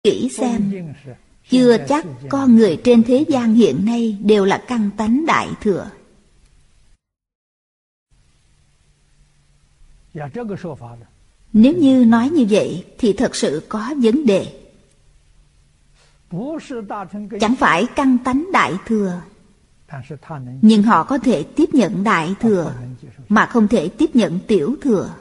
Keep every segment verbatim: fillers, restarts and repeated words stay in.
kỹ xem, chưa chắc con người trên thế gian hiện nay đều là căn tánh Đại Thừa. Nếu như nói như vậy thì thật sự có vấn đề. Chẳng phải căn tánh Đại Thừa, nhưng họ có thể tiếp nhận Đại Thừa mà không thể tiếp nhận Tiểu Thừa.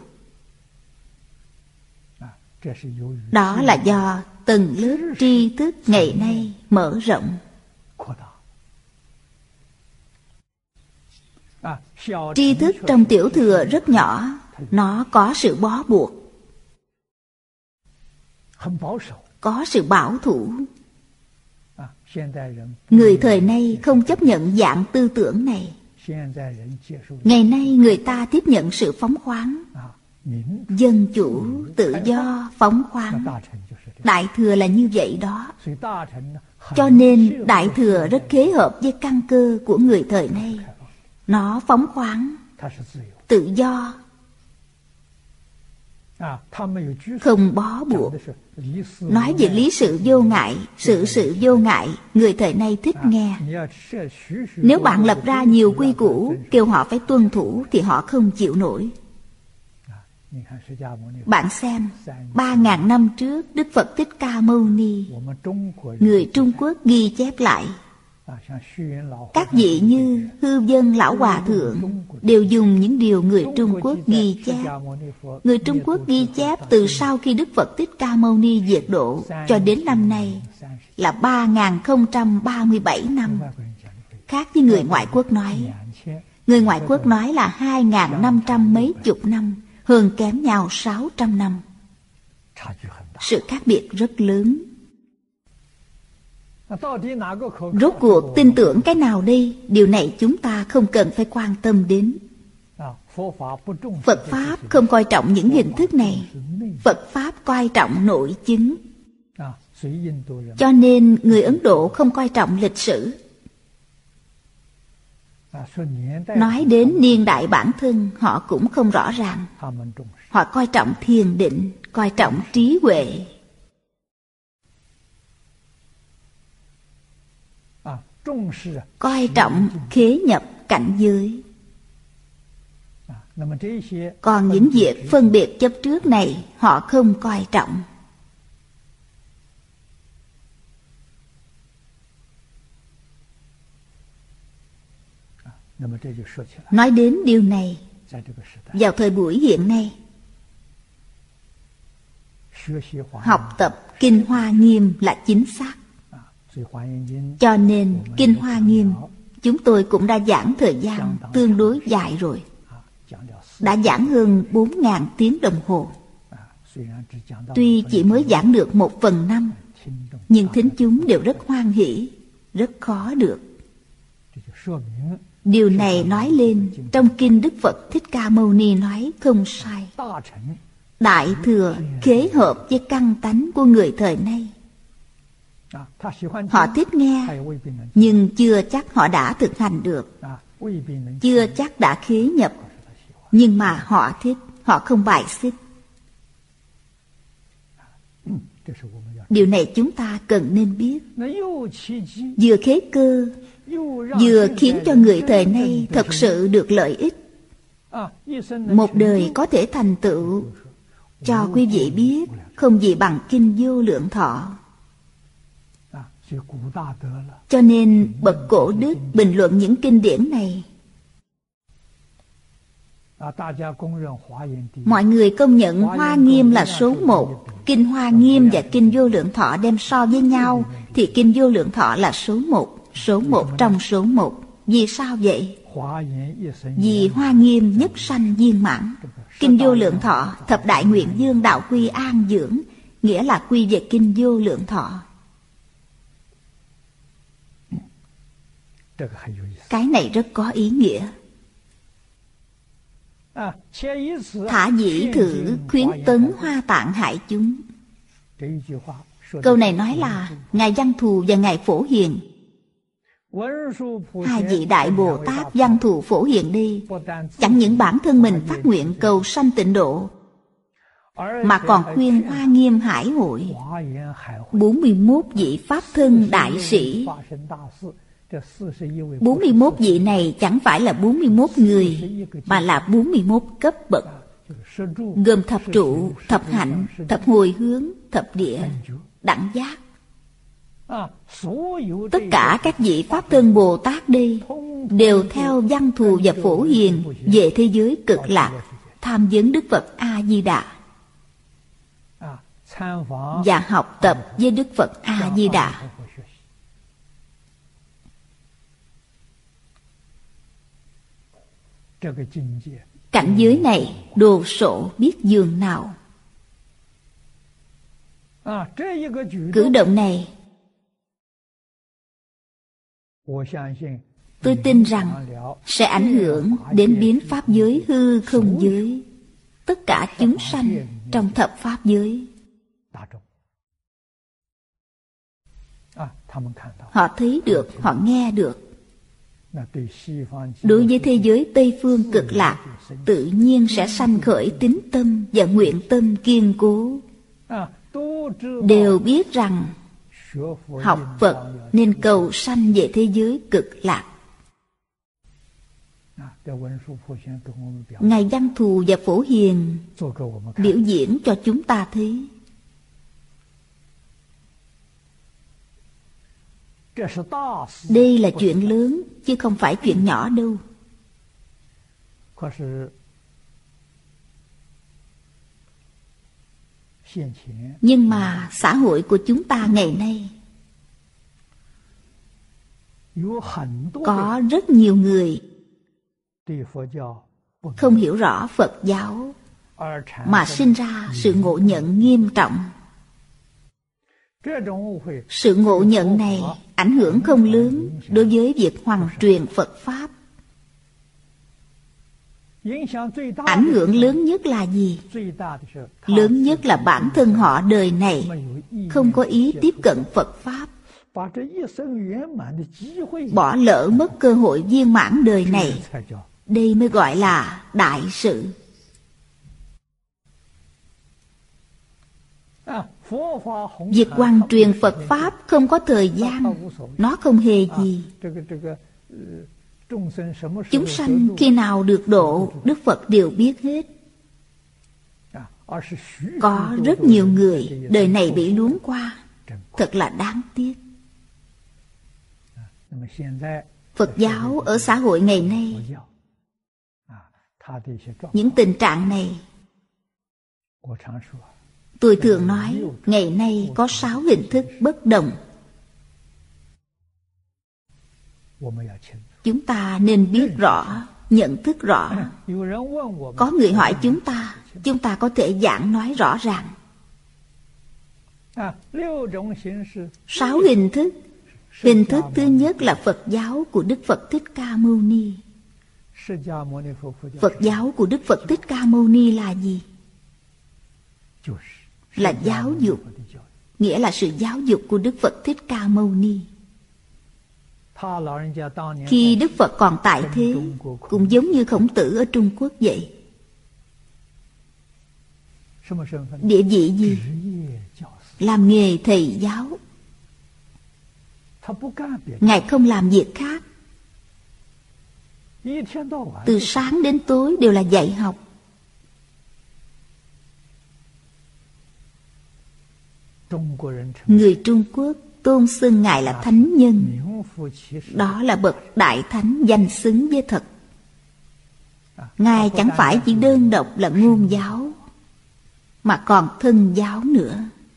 Đó là do tầng lớp tri thức ngày nay mở rộng. Tri thức trong Tiểu Thừa rất nhỏ, nó có sự bó buộc, có sự bảo thủ. Người thời nay không chấp nhận dạng tư tưởng này. Ngày nay người ta tiếp nhận sự phóng khoáng, dân chủ, tự do, phóng khoáng. Đại Thừa là như vậy đó. Cho nên Đại Thừa rất khế hợp với căn cơ của người thời nay. Nó phóng khoáng, tự do, không bó buộc. Nói về lý sự vô ngại, sự sự vô ngại, người thời nay thích nghe. Nếu bạn lập ra nhiều quy củ, kêu họ phải tuân thủ thì họ không chịu nổi. Bạn xem, ba ngàn năm trước Đức Phật Thích Ca Mâu Ni, người Trung Quốc ghi chép lại. Các vị như Hư Vân Lão Hòa Thượng đều dùng những điều người Trung Quốc ghi chép. Người Trung Quốc ghi chép từ sau khi Đức Phật Thích Ca Mâu Ni diệt độ cho đến năm nay là ba nghìn không trăm ba mươi bảy năm. Khác với người ngoại quốc nói. Người ngoại quốc nói là hai nghìn năm trăm mấy chục năm, hơn kém nhau sáu trăm năm. Sự khác biệt rất lớn. Rốt cuộc tin tưởng cái nào đây? Điều này chúng ta không cần phải quan tâm đến. Phật Pháp không coi trọng những hình thức này. Phật Pháp coi trọng nội chứng. Cho nên người Ấn Độ không coi trọng lịch sử. Nói đến niên đại bản thân, họ cũng không rõ ràng. Họ coi trọng thiền định, coi trọng trí huệ. Coi trọng khế nhập cảnh giới. Còn những việc phân biệt chấp trước này họ không coi trọng. Nói đến điều này, vào thời buổi hiện nay, học tập Kinh Hoa Nghiêm là chính xác. Cho nên Kinh Hoa Nghiêm chúng tôi cũng đã giảng thời gian tương đối dài rồi. Đã giảng hơn bốn nghìn tiếng đồng hồ. Tuy chỉ mới giảng được một phần năm, nhưng thính chúng đều rất hoan hỷ, rất khó được. Điều này nói lên trong kinh Đức Phật Thích Ca Mâu Ni nói không sai. Đại Thừa khế hợp với căn tánh của người thời nay. Họ thích nghe, nhưng chưa chắc họ đã thực hành được. Chưa chắc đã khế nhập. Nhưng mà họ thích, họ không bài xích. Điều này chúng ta cần nên biết. Vừa khế cơ, vừa khiến cho người thời nay thật sự được lợi ích. Một đời có thể thành tựu. Cho quý vị biết, không gì bằng Kinh Vô Lượng Thọ. Cho nên bậc cổ đức bình luận những kinh điển này. Mọi người công nhận Hoa Nghiêm là số một. Kinh Hoa Nghiêm và Kinh Vô Lượng Thọ đem so với nhau thì Kinh Vô Lượng Thọ là số một. Số một trong số một. Vì sao vậy? Vì Hoa Nghiêm nhất sanh viên mãn. Kinh Vô Lượng Thọ thập đại nguyện dương đạo quy an dưỡng, nghĩa là quy về Kinh Vô Lượng Thọ. Cái này rất có ý nghĩa. Thả dĩ thử khuyến tấn Hoa Tạng hại chúng. Câu này nói là Ngài Văn Thù và Ngài Phổ Hiền, hai vị Đại Bồ Tát Văn Thù Phổ Hiền đi, chẳng những bản thân mình phát nguyện cầu sanh tịnh độ, mà còn khuyên Hoa Nghiêm Hải hội bốn mươi mốt vị Pháp thân đại sĩ. bốn mươi mốt vị này chẳng phải là bốn mươi mốt người, mà là bốn mươi mốt cấp bậc, gồm thập trụ, thập hạnh, thập hồi hướng, thập địa, đẳng giác. Tất cả các vị Pháp thân Bồ Tát đây đều theo Văn Thù và Phổ Hiền về thế giới cực lạc, tham vấn Đức Phật A-di-đà và học tập với Đức Phật A-di-đà. Cảnh giới này đồ sộ biết dường nào. Cử động này tôi tin rằng sẽ ảnh hưởng đến biến pháp giới hư không giới, tất cả chúng sanh trong thập pháp giới. Họ thấy được, họ nghe được. Đối với thế giới Tây Phương cực lạc, tự nhiên sẽ sanh khởi tín tâm và nguyện tâm kiên cố. Đều biết rằng học Phật nên cầu sanh về thế giới cực lạc. Ngài Văn Thù và Phổ Hiền biểu diễn cho chúng ta thấy. Đây là chuyện lớn, chứ không phải chuyện nhỏ đâu. Nhưng mà xã hội của chúng ta ngày nay có rất nhiều người không hiểu rõ Phật giáo, mà sinh ra sự ngộ nhận nghiêm trọng. Sự ngộ nhận này ảnh hưởng không lớn đối với việc hoằng truyền Phật Pháp. Ảnh hưởng lớn nhất là gì? Lớn nhất là bản thân họ đời này không có ý tiếp cận Phật Pháp, bỏ lỡ mất cơ hội viên mãn đời này. Đây mới gọi là đại sự. Việc hoằng truyền Phật Pháp không có thời gian, nó không hề gì. Chúng sanh khi nào được độ, Đức Phật đều biết hết. Có rất nhiều người đời này bị luống qua, thật là đáng tiếc. Phật giáo ở xã hội ngày nay, những tình trạng này, tôi thường nói, ngày nay có sáu hình thức bất đồng. Chúng ta nên biết rõ, nhận thức rõ. Có người hỏi chúng ta, chúng ta có thể giảng nói rõ ràng. Sáu hình thức. Hình thức thứ nhất là Phật giáo của Đức Phật Thích Ca Mâu Ni. Phật giáo của Đức Phật Thích Ca Mâu Ni là gì? Là giáo dục, nghĩa là sự giáo dục của Đức Phật Thích Ca Mâu Ni. Khi Đức Phật còn tại thế, cũng giống như Khổng Tử ở Trung Quốc vậy. Địa vị gì? Làm nghề thầy giáo. Ngài không làm việc khác. Từ sáng đến tối đều là dạy học. Người Trung Quốc tôn xưng Ngài là thánh nhân. Đó là bậc đại thánh danh xứng với thật. Ngài chẳng phải chỉ đơn độc là ngôn giáo, mà còn thân giáo nữa.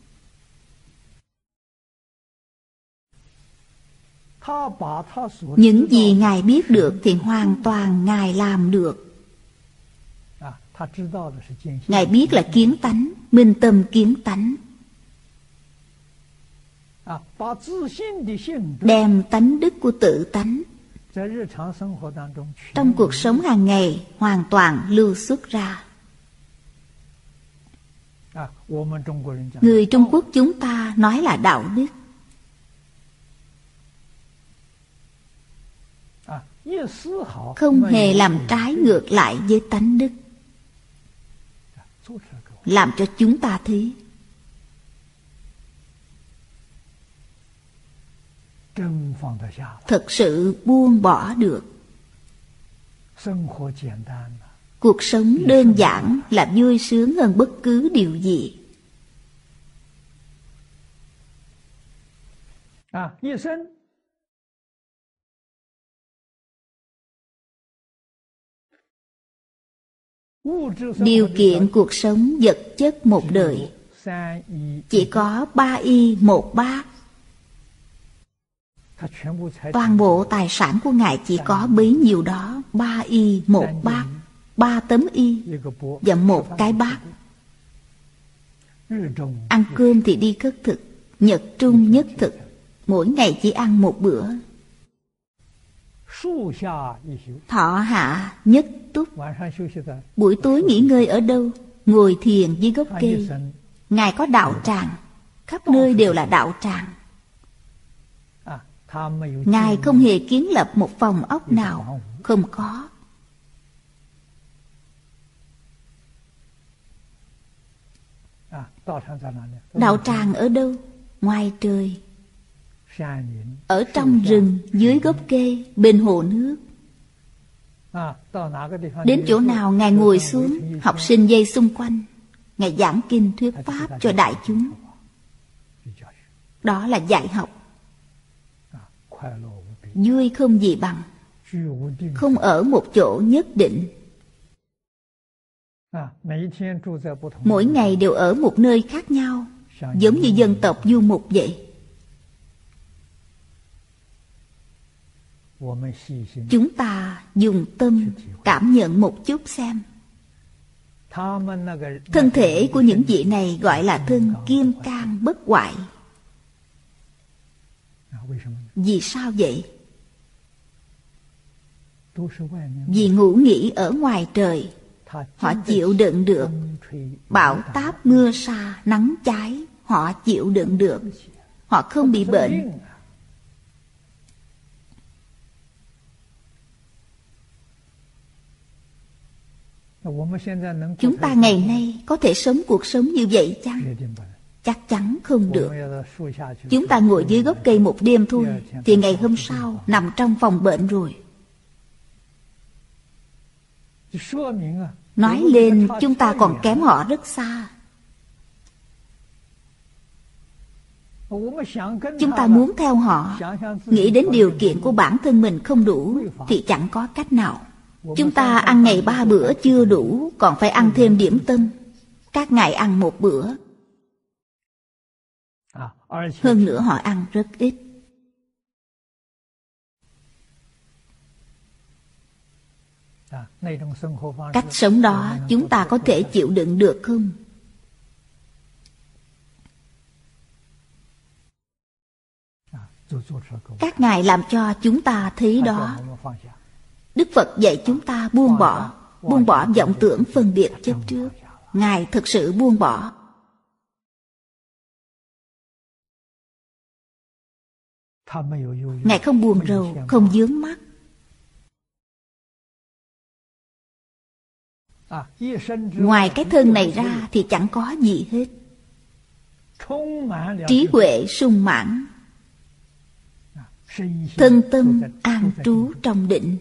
Những gì Ngài biết được thì hoàn toàn Ngài làm được. Ngài biết là kiến tánh, minh tâm kiến tánh. Đem tánh đức của tự tánh trong cuộc sống hàng ngày hoàn toàn lưu xuất ra. Người Trung Quốc chúng ta nói là đạo đức. Không hề làm trái ngược lại với tánh đức. làm cho chúng ta thấy. Thật sự buông bỏ được. Cuộc sống đơn giản là vui sướng hơn bất cứ điều gì. Điều kiện cuộc sống vật chất một đời chỉ có ba y một bát. Toàn bộ tài sản của Ngài chỉ có bấy nhiêu đó, ba y một bát, ba tấm y và một cái bát. Ăn cơm thì đi khất thực, nhật trung nhất thực, mỗi ngày chỉ ăn một bữa. Thọ hạ nhất túc. Buổi tối nghỉ ngơi ở đâu? Ngồi thiền dưới gốc cây. Ngài có đạo tràng, khắp nơi đều là đạo tràng. Ngài không hề kiến lập một phòng ốc nào, không có. Đạo tràng ở đâu? Ngoài trời, ở trong rừng, dưới gốc cây, bên hồ nước. Đến chỗ nào Ngài ngồi xuống, học sinh dây xung quanh, Ngài giảng kinh thuyết pháp cho đại chúng. Đó là dạy học. Vui không gì bằng. Không ở một chỗ nhất định. Mỗi ngày đều ở một nơi khác nhau, giống như dân tộc du mục vậy. Chúng ta dùng tâm cảm nhận một chút xem. Thân thể của những vị này gọi là thân kim cang bất hoại. Vì sao vậy? Vì ngủ nghỉ ở ngoài trời, họ chịu đựng được. Bão táp mưa sa nắng cháy, họ chịu đựng được. Họ không bị bệnh. Chúng ta ngày nay có thể sống cuộc sống như vậy chăng? Chắc chắn không được. Chúng ta ngồi dưới gốc cây một đêm thôi, thì ngày hôm sau nằm trong phòng bệnh rồi. Nói lên chúng ta còn kém họ rất xa. Chúng ta muốn theo họ, nghĩ đến điều kiện của bản thân mình không đủ thì chẳng có cách nào. Chúng ta ăn ngày ba bữa chưa đủ, còn phải ăn thêm điểm tâm. Các ngài ăn một bữa. Hơn nữa họ ăn rất ít. Cách sống đó chúng ta có thể chịu đựng được không? Các ngài làm cho chúng ta thấy đó. Đức Phật dạy chúng ta buông bỏ, buông bỏ vọng tưởng phân biệt chấp trước. Ngài thực sự buông bỏ. Ngài không buồn rầu, không vướng mắc. Ngoài cái thân này ra thì chẳng có gì hết. Trí huệ sung mãn, thân tâm an trú trong định.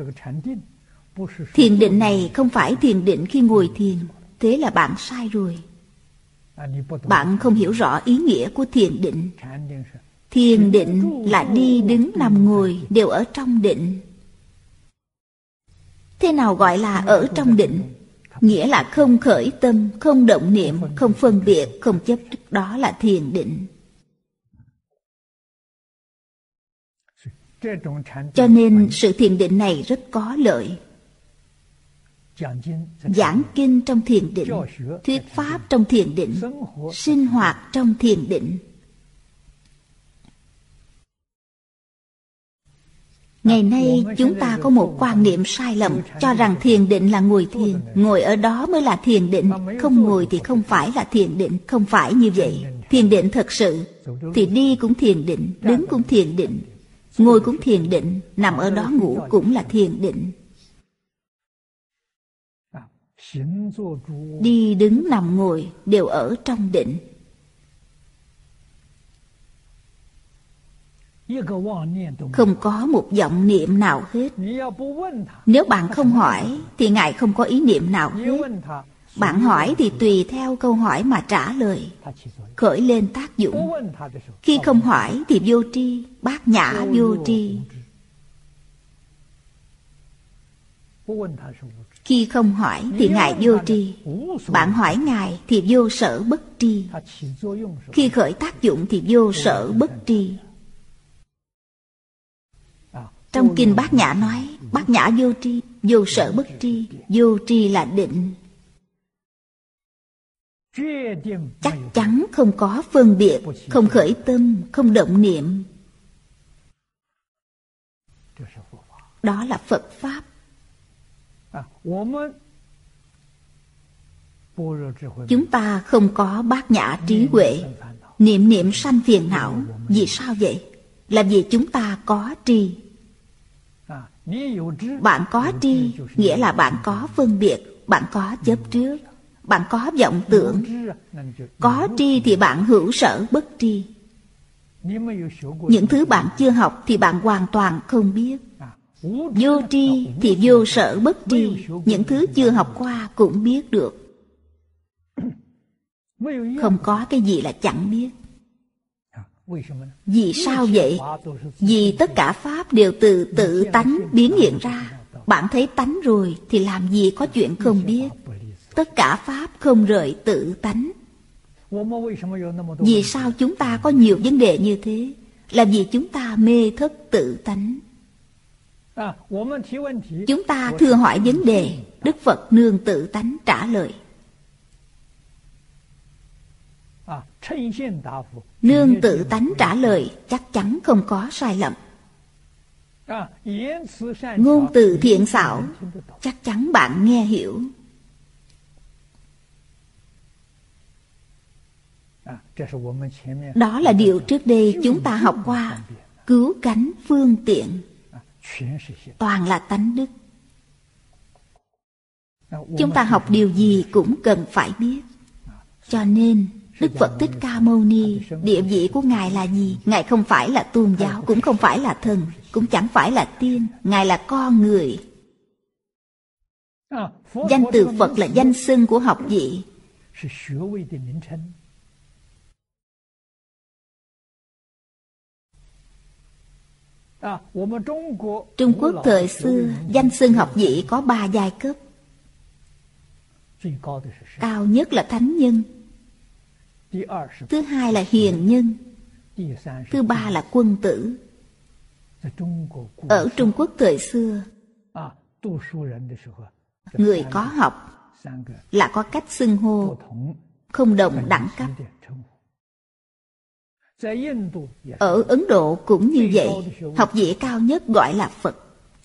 Thiền định này không phải thiền định khi ngồi thiền. Thế là bạn sai rồi. Bạn không hiểu rõ ý nghĩa của thiền định. Thiền định là đi đứng nằm ngồi đều ở trong định. Thế nào gọi là ở trong định? Nghĩa là không khởi tâm, không động niệm, không phân biệt, không chấp. Đó là thiền định. Cho nên sự thiền định này rất có lợi. Giảng kinh trong thiền định, thuyết pháp trong thiền định, sinh hoạt trong thiền định. Ngày nay chúng ta có một quan niệm sai lầm, cho rằng thiền định là ngồi thiền, ngồi ở đó mới là thiền định, không ngồi thì không phải là thiền định. Không phải như vậy. Thiền định thật sự thì đi cũng thiền định, đứng cũng thiền định, ngồi cũng thiền định, nằm ở đó ngủ cũng là thiền định. đi đứng nằm ngồi đều ở trong định. Không có một vọng niệm nào hết. Nếu bạn không hỏi thì Ngài không có ý niệm nào hết. Bạn hỏi thì tùy theo câu hỏi mà trả lời, khởi lên tác dụng. Khi không hỏi thì vô tri, bát nhã vô tri. Khi không hỏi thì Ngài vô tri. Bạn hỏi Ngài thì vô sở bất tri. Khi khởi tác dụng thì vô sở bất tri. Trong kinh Bát Nhã nói, Bát Nhã vô tri, vô sở bất tri. Vô tri là định. Chắc chắn không có phân biệt, không khởi tâm, không động niệm. Đó là Phật Pháp. Chúng ta không có bát nhã trí huệ, niệm niệm sanh phiền não. Vì sao vậy? Là vì chúng ta có tri. Bạn có tri nghĩa là bạn có phân biệt, bạn có chấp trước, bạn có vọng tưởng. Có tri thì bạn hữu sở bất tri. Những thứ bạn chưa học thì bạn hoàn toàn không biết. Vô tri thì vô sở bất tri. Những thứ chưa học qua cũng biết được. Không có cái gì là chẳng biết. Vì sao vậy? Vì tất cả Pháp đều từ tự tánh biến hiện ra. Bạn thấy tánh rồi thì làm gì có chuyện không biết. Tất cả Pháp không rời tự tánh. Vì sao chúng ta có nhiều vấn đề như thế? Là vì chúng ta mê thất tự tánh. Chúng ta thưa hỏi vấn đề, Đức Phật nương tự tánh trả lời. Nương tự tánh trả lời chắc chắn không có sai lầm. Ngôn từ thiện xảo, chắc chắn bạn nghe hiểu. Đó là điều trước đây chúng ta học qua. Cứu cánh phương tiện, toàn là tánh đức. Chúng ta học điều gì cũng cần phải biết. Cho nên Đức Phật Thích Ca Mâu Ni, địa vị của Ngài là gì? Ngài không phải là tôn giáo, cũng không phải là thần, cũng chẳng phải là tiên. Ngài là con người. Danh từ Phật là danh xưng của học vị. Trung Quốc thời xưa, danh xưng học vị có ba giai cấp. Cao nhất là thánh nhân, thứ hai là hiền nhân, thứ ba là quân tử. Ở Trung Quốc thời xưa, người có học là có cách xưng hô, không đồng đẳng cấp. Ở Ấn Độ cũng như vậy. Học vị cao nhất gọi là Phật.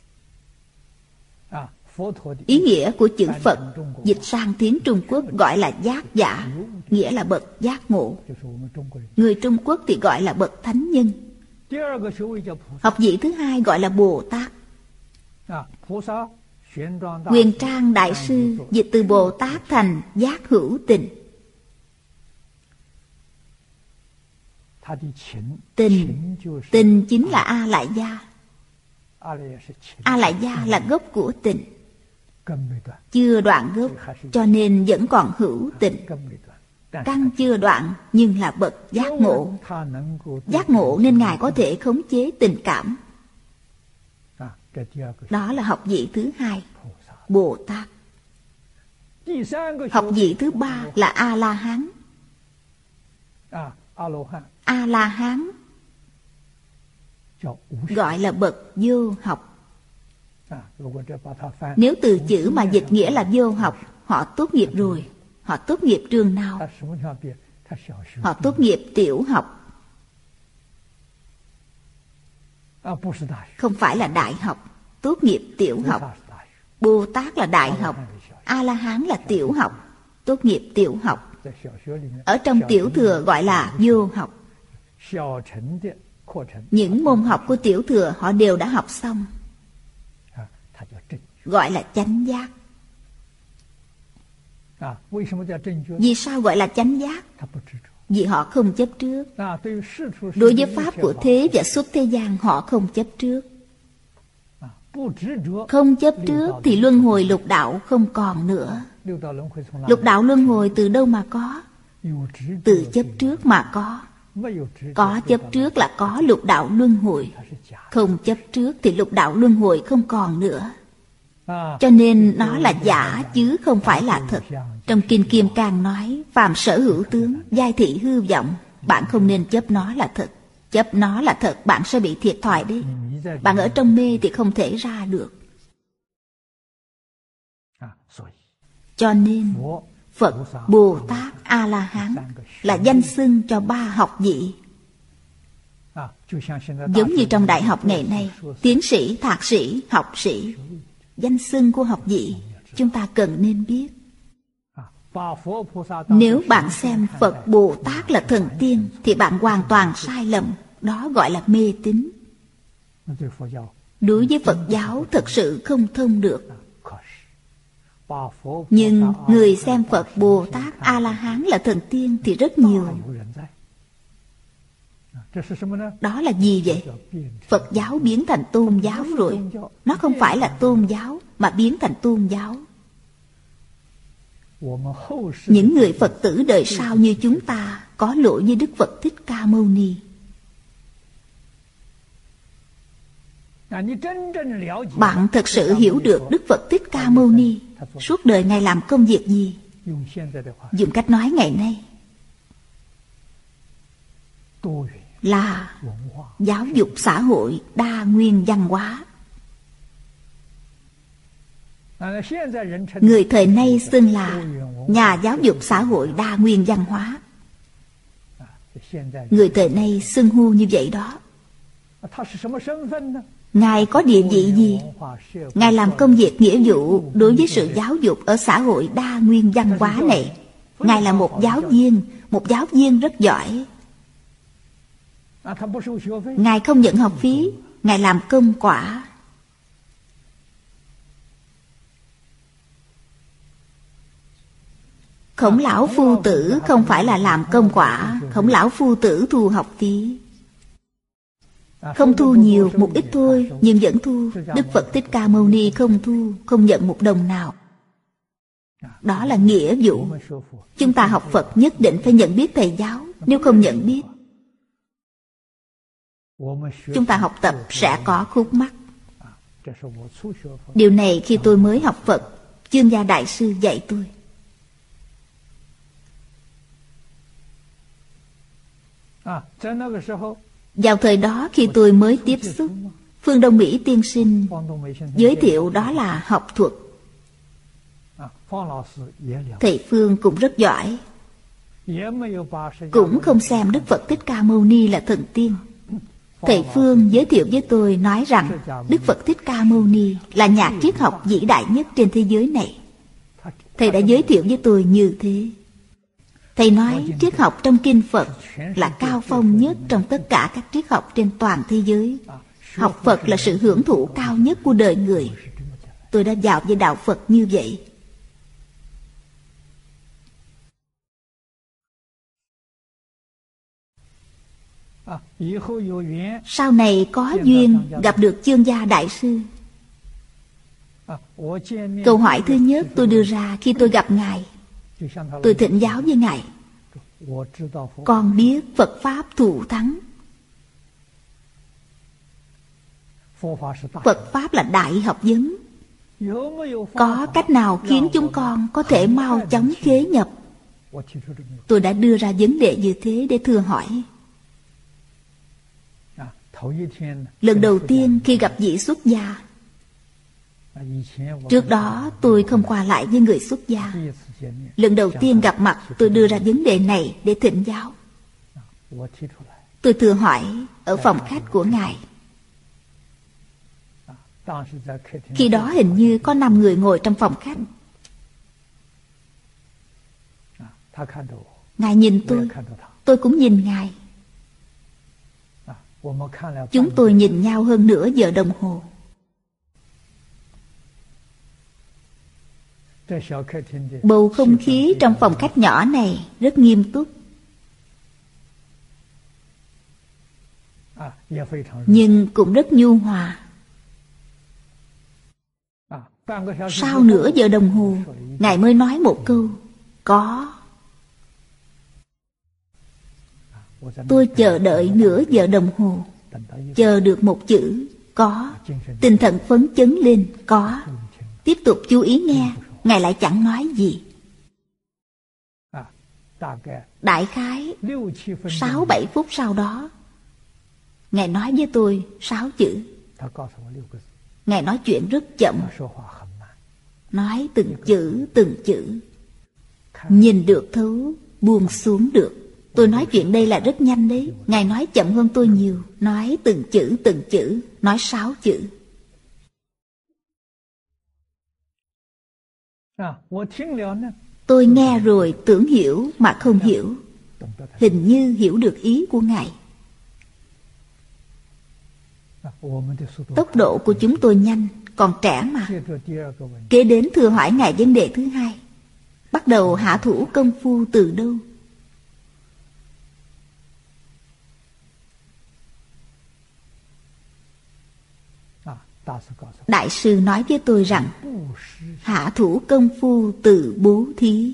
Ý nghĩa của chữ Phật dịch sang tiếng Trung Quốc gọi là giác giả, nghĩa là bậc giác ngộ. Người Trung Quốc thì gọi là bậc thánh nhân. Học vị thứ hai gọi là Bồ Tát. Huyền Trang Đại Sư dịch từ Bồ Tát thành giác hữu tình. Tình, tình chính là A Lại Gia. A Lại Gia là gốc của tình, chưa đoạn gốc, cho nên vẫn còn hữu tình. Căn chưa đoạn nhưng là bậc giác ngộ. Giác ngộ nên Ngài có thể khống chế tình cảm. Đó là học vị thứ hai, Bồ Tát. Học vị thứ ba là A-la-hán. A-la-hán gọi là bậc vô học. Nếu từ chữ mà dịch nghĩa là vô học, họ tốt nghiệp rồi. Họ tốt nghiệp trường nào? Họ tốt nghiệp tiểu học, không phải là đại học. Tốt nghiệp tiểu học. Bồ Tát là đại học, A-la-hán là tiểu học, tốt nghiệp tiểu học. Ở trong tiểu thừa gọi là vô học. Những môn học của tiểu thừa họ đều đã học xong, gọi là chánh giác. Vì sao gọi là chánh giác? Vì họ không chấp trước. Đối với pháp của thế và xuất thế gian, họ không chấp trước. Không chấp trước thì luân hồi lục đạo không còn nữa. Lục đạo luân hồi từ đâu mà có? Từ chấp trước mà có. Có chấp trước là có lục đạo luân hồi. Không chấp trước thì lục đạo luân hồi không còn nữa. Cho nên nó là giả chứ không phải là thật. Trong Kinh Kim Cang nói, phàm sở hữu tướng, giai thị hư vọng. Bạn không nên chấp nó là thật. Chấp nó là thật, bạn sẽ bị thiệt thòi đấy. Bạn ở trong mê thì không thể ra được. Cho nên Phật, Bồ Tát, A-la-hán là danh xưng cho ba học vị. Giống như trong đại học ngày nay, tiến sĩ, thạc sĩ, học sĩ, danh xưng của học vị chúng ta cần nên biết. Nếu bạn xem Phật, Bồ Tát là thần tiên thì bạn hoàn toàn sai lầm. Đó gọi là mê tín. Đối với Phật giáo thật sự không thông được. Nhưng người xem Phật, Bồ Tát, A-la-hán là thần tiên thì rất nhiều. Đó là gì vậy? Phật giáo biến thành tôn giáo rồi. Nó không phải là tôn giáo mà biến thành tôn giáo. Những người Phật tử đời sau như chúng ta có lỗi với Đức Phật Thích Ca Mâu Ni. Bạn thật sự hiểu được Đức Phật Thích Ca Mâu Ni suốt đời Ngài làm công việc gì? Dùng cách nói ngày nay là giáo dục xã hội đa nguyên văn hóa. Người thời nay xưng là nhà giáo dục xã hội đa nguyên văn hóa. Người thời nay xưng hô như vậy đó. Ngài có địa vị gì? Ngài làm công việc nghĩa vụ đối với sự giáo dục ở xã hội đa nguyên văn hóa này. Ngài là một giáo viên, một giáo viên rất giỏi. Ngài không nhận học phí, Ngài làm công quả. Khổng lão phu tử không phải là làm công quả. Khổng lão phu tử thu học phí. Không thu nhiều, một ít thôi, nhưng vẫn thu. Đức Phật Thích Ca Mâu Ni không thu, không nhận một đồng nào. Đó là nghĩa vụ. Chúng ta học Phật nhất định phải nhận biết thầy giáo. Nếu không nhận biết, chúng ta học tập sẽ có khúc mắc. Điều này khi tôi mới học Phật, Chương Gia Đại Sư dạy tôi. Vào thời đó khi tôi mới tiếp xúc, Phương Đông Mỹ tiên sinh giới thiệu đó là học thuật. Thầy Phương cũng rất giỏi, cũng không xem Đức Phật Thích Ca Mâu Ni là thần tiên. Thầy Phương giới thiệu với tôi nói rằng Đức Phật Thích Ca Mâu Ni là nhà triết học vĩ đại nhất trên thế giới này. Thầy đã giới thiệu với tôi như thế. Thầy nói triết học trong kinh Phật là cao phong nhất trong tất cả các triết học trên toàn thế giới. Học Phật là sự hưởng thụ cao nhất của đời người. Tôi đã vào với đạo Phật như vậy. Sau này có duyên gặp được Chương Gia Đại Sư. Câu hỏi thứ nhất tôi đưa ra khi tôi gặp Ngài, tôi thỉnh giáo với Ngài. Con biết Phật Pháp thù thắng. Phật Pháp là đại học vấn. Có cách nào khiến chúng con có thể mau chóng khế nhập? Tôi đã đưa ra vấn đề như thế để thưa hỏi. Lần đầu tiên khi gặp vị xuất gia, trước đó tôi không qua lại với người xuất gia. Lần đầu tiên gặp mặt tôi đưa ra vấn đề này để thỉnh giáo. Tôi thưa hỏi ở phòng khách của Ngài. Khi đó hình như có năm người ngồi trong phòng khách. Ngài nhìn tôi, tôi cũng nhìn Ngài. Chúng tôi nhìn nhau hơn nửa giờ đồng hồ. Bầu không khí trong phòng khách nhỏ này rất nghiêm túc, nhưng cũng rất nhu hòa. Sau nửa giờ đồng hồ, Ngài mới nói một câu: có. Tôi chờ đợi nửa giờ đồng hồ, chờ được một chữ có. Tinh thần phấn chấn lên, có. Tiếp tục chú ý nghe, Ngài lại chẳng nói gì. Đại khái sáu bảy phút sau đó, Ngài nói với tôi sáu chữ. Ngài nói chuyện rất chậm, nói từng chữ từng chữ, nhìn được thấu, buông xuống được. Tôi nói chuyện đây là rất nhanh đấy. Ngài nói chậm hơn tôi nhiều, nói từng chữ từng chữ, nói sáu chữ. Tôi nghe rồi tưởng hiểu mà không hiểu, hình như hiểu được ý của Ngài. Tốc độ của chúng tôi nhanh, còn trẻ mà. Kế đến thưa hỏi Ngài vấn đề thứ hai: bắt đầu hạ thủ công phu từ đâu? Đại sư nói với tôi rằng hạ thủ công phu từ bố thí.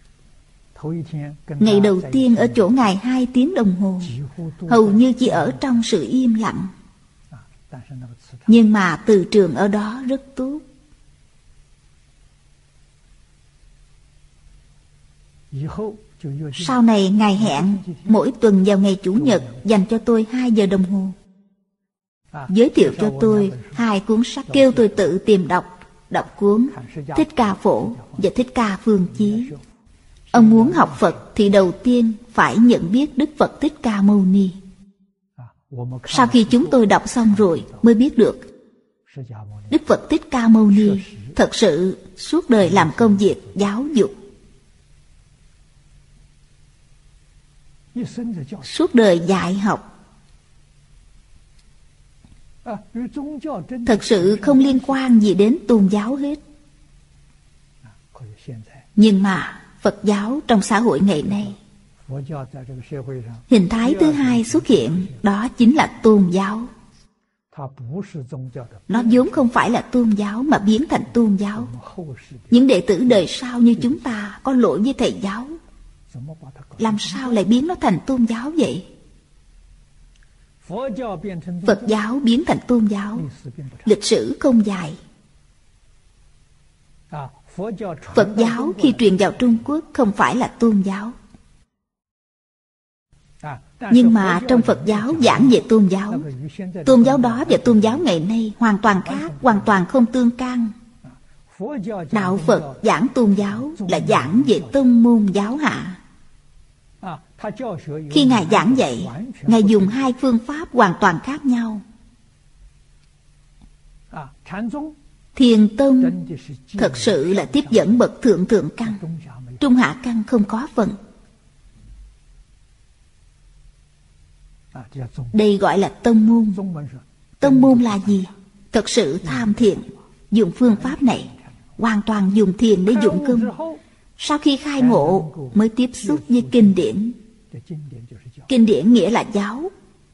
Ngày đầu tiên ở chỗ Ngài hai tiếng đồng hồ, hầu như chỉ ở trong sự im lặng. Nhưng mà từ trường ở đó rất tốt. Sau này Ngài hẹn mỗi tuần vào ngày Chủ nhật dành cho tôi hai giờ đồng hồ, giới thiệu cho tôi hai cuốn sách, kêu tôi tự tìm đọc. Đọc cuốn Thích Ca Phổ và Thích Ca Phương Chí. Ông muốn học Phật thì đầu tiên phải nhận biết Đức Phật Thích Ca Mâu Ni. Sau khi chúng tôi đọc xong rồi mới biết được Đức Phật Thích Ca Mâu Ni thật sự suốt đời làm công việc giáo dục, suốt đời dạy học, thật sự không liên quan gì đến tôn giáo hết. Nhưng mà Phật giáo trong xã hội ngày nay, hình thái thứ hai xuất hiện, đó chính là tôn giáo. Nó vốn không phải là tôn giáo mà biến thành tôn giáo. Những đệ tử đời sau như chúng ta có lỗi với thầy giáo, làm sao lại biến nó thành tôn giáo vậy? Phật giáo biến thành tôn giáo, lịch sử không dài. Phật giáo khi truyền vào Trung Quốc không phải là tôn giáo. Nhưng mà trong Phật giáo giảng về tôn giáo, tôn giáo đó và tôn giáo ngày nay hoàn toàn khác, hoàn toàn không tương can. Đạo Phật giảng tôn giáo là giảng về tông môn giáo hạ. Khi Ngài giảng dạy, Ngài dùng hai phương pháp hoàn toàn khác nhau. Thiền tông thật sự là tiếp dẫn bậc thượng thượng căn, trung hạ căn không có phần. Đây gọi là tông môn. Tông môn là gì? Thật sự tham thiền, dùng phương pháp này, hoàn toàn dùng thiền để dụng công. Sau khi khai ngộ mới tiếp xúc với kinh điển. Kinh điển nghĩa là giáo.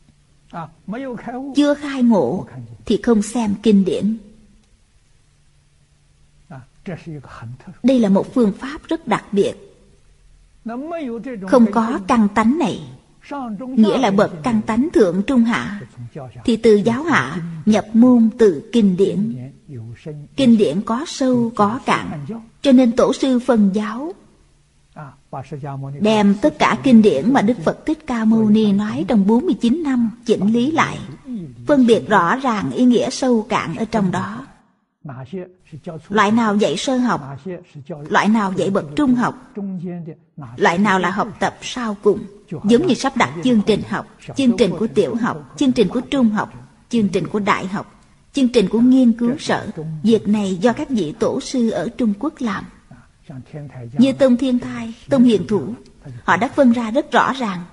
Chưa khai ngộ thì không xem kinh điển. Đây là một phương pháp rất đặc biệt. Không có căn tánh này, nghĩa là bậc căn tánh thượng trung hạ, thì từ giáo hạ nhập môn từ kinh điển. Kinh điển có sâu có cạn, cho nên tổ sư phân giáo, đem tất cả kinh điển mà Đức Phật Thích Ca Mâu Ni nói trong bốn mươi chín năm chỉnh lý lại, phân biệt rõ ràng ý nghĩa sâu cạn ở trong đó. Loại nào dạy sơ học, loại nào dạy bậc trung học, loại nào là học tập sau cùng, giống như sắp đặt chương trình học, chương trình của tiểu học, chương trình của trung học, chương trình của đại học, chương trình của nghiên cứu sở. Việc này do các vị tổ sư ở Trung Quốc làm. Như Tông Thiên Thai, Tông Hiền Thủ, họ đã phân ra rất rõ ràng.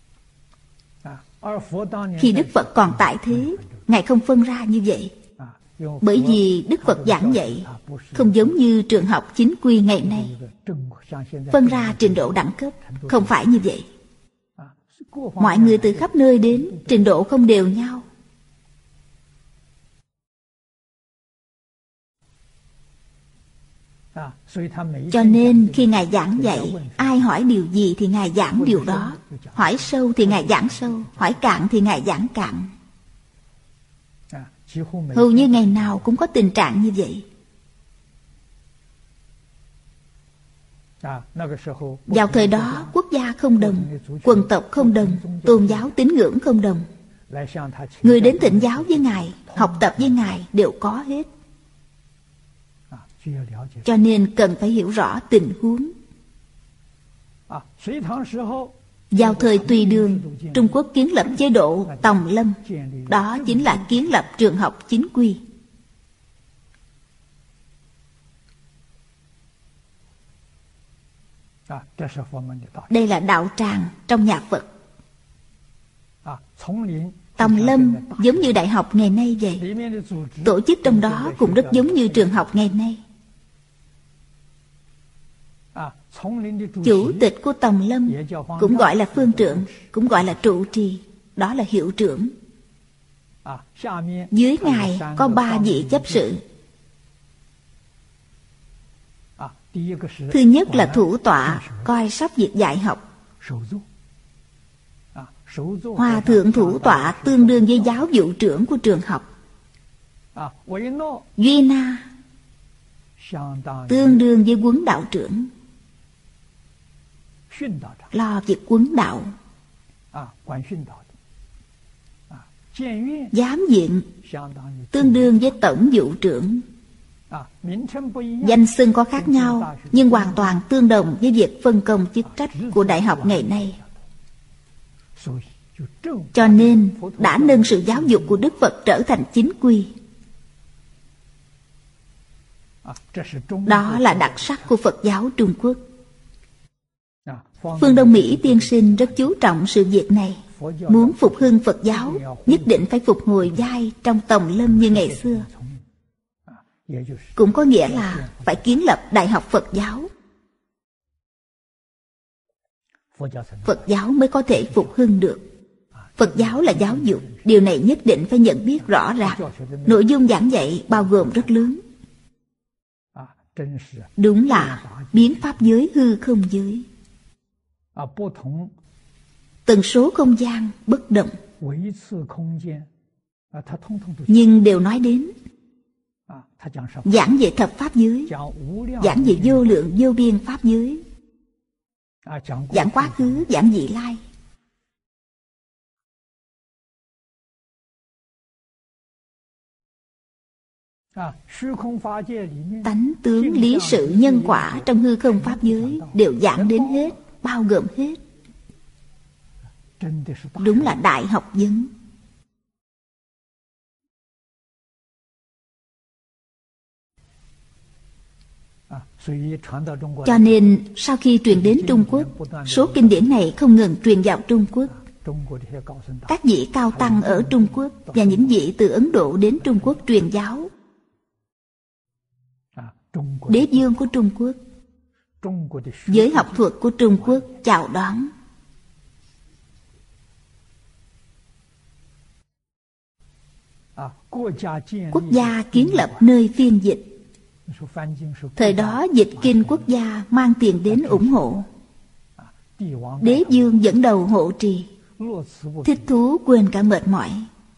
Khi Đức Phật còn tại thế, Ngài không phân ra như vậy. Bởi vì Đức Phật giảng dạy không giống như trường học chính quy ngày nay, phân ra trình độ đẳng cấp. Không phải như vậy. Mọi người từ khắp nơi đến, trình độ không đều nhau. Cho nên khi Ngài giảng dạy, ai hỏi điều gì thì Ngài giảng điều đó. Hỏi sâu thì Ngài giảng sâu, hỏi cạn thì Ngài giảng cạn. Hầu như ngày nào cũng có tình trạng như vậy. Vào thời đó, quốc gia không đồng, quần tộc không đồng, tôn giáo tín ngưỡng không đồng. Người đến thỉnh giáo với Ngài, học tập với Ngài đều có hết. Cho nên cần phải hiểu rõ tình huống. Vào thời Tùy Đường, Trung Quốc kiến lập chế độ Tòng Lâm. Đó chính là kiến lập trường học chính quy. Đây là đạo tràng trong nhà Phật. Tòng Lâm giống như đại học ngày nay vậy. Tổ chức trong đó cũng rất giống như trường học ngày nay. Chủ tịch của Tòng Lâm cũng gọi là phương trượng, cũng gọi là trụ trì, đó là hiệu trưởng. Dưới Ngài có ba vị chấp sự. Thứ nhất là thủ tọa, coi sóc việc dạy học. Hòa thượng thủ tọa tương đương với giáo vụ trưởng của trường học. Duy na tương đương với huấn đạo trưởng, lo việc huấn đạo. Giám viện tương đương với tổng vụ trưởng. Danh xưng có khác nhau, nhưng hoàn toàn tương đồng với việc phân công chức trách của đại học ngày nay. Cho nên đã nâng sự giáo dục của Đức Phật trở thành chính quy. Đó là đặc sắc của Phật giáo Trung Quốc. Phương Đông Mỹ tiên sinh rất chú trọng sự việc này. Muốn phục hưng Phật giáo, nhất định phải phục hồi vai trong Tòng Lâm như ngày xưa. Cũng có nghĩa là phải kiến lập Đại học Phật giáo. Phật giáo mới có thể phục hưng được. Phật giáo là giáo dục, điều này nhất định phải nhận biết rõ ràng. Nội dung giảng dạy bao gồm rất lớn. Đúng là biến pháp giới hư không giới. Tần số không gian bất động, nhưng đều nói đến. Giảng về thập pháp giới, giảng về vô lượng vô biên pháp giới, giảng quá khứ, giảng vị lai. Tánh tướng lý sự nhân quả trong hư không pháp giới đều giảng đến hết, bao gồm hết. Đúng là đại học vấn. Cho nên sau khi truyền đến Trung Quốc, số kinh điển này không ngừng truyền vào Trung Quốc. Các vị cao tăng ở Trung Quốc và những vị từ Ấn Độ đến Trung Quốc truyền giáo. Đế vương của Trung Quốc, giới học thuật của Trung Quốc chào đón. Quốc gia kiến lập nơi phiên dịch. Thời đó dịch kinh quốc gia mang tiền đến ủng hộ. Đế vương dẫn đầu hộ trì, thích thú quên cả mệt mỏi.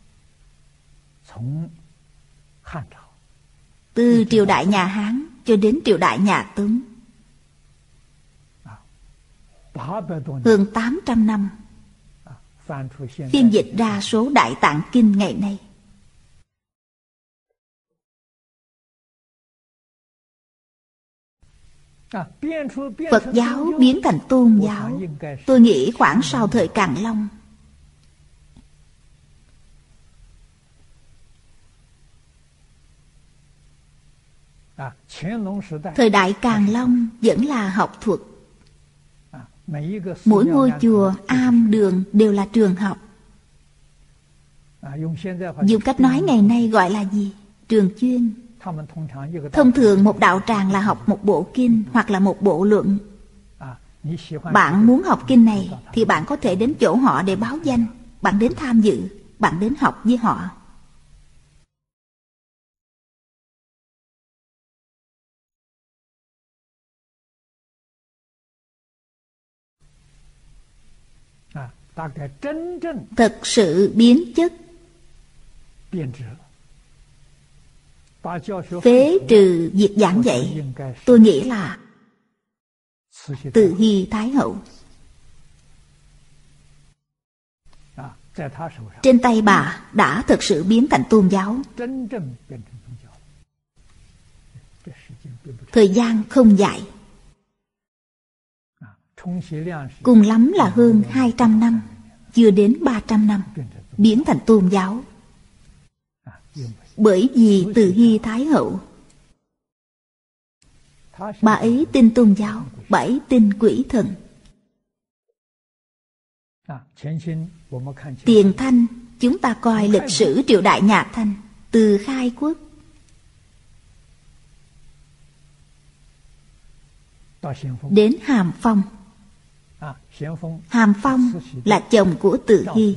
Từ triều đại nhà Hán cho đến triều đại nhà Tống, hơn tám trăm năm, phiên dịch ra số Đại Tạng Kinh ngày nay. Phật giáo biến thành tôn giáo, tôi nghĩ khoảng sau thời Càn Long. Thời đại Càn Long vẫn là học thuật. Mỗi ngôi chùa, am, đường đều là trường học. Dùng cách nói ngày nay gọi là gì? trường chuyên. Thông thường một đạo tràng là học một bộ kinh hoặc là một bộ luận. Bạn muốn học kinh này thì bạn có thể đến chỗ họ để báo danh. Bạn đến tham dự, bạn đến học với họ. Thật sự biến chất, phế trừ việc giảng dạy, tôi nghĩ là Từ Hy Thái Hậu. Trên tay bà đã thực sự biến thành tôn giáo. Thời gian không dài, cùng lắm là hơn hai trăm năm, chưa đến ba trăm năm, biến thành tôn giáo. Bởi vì Từ Hy Thái Hậu, bà ấy tin tôn giáo, bà ấy tin quỷ thần. Tiền Thanh, chúng ta coi lịch sử triều đại nhà Thanh, từ khai quốc đến Hàm Phong. Hàm Phong là chồng của Từ Hy.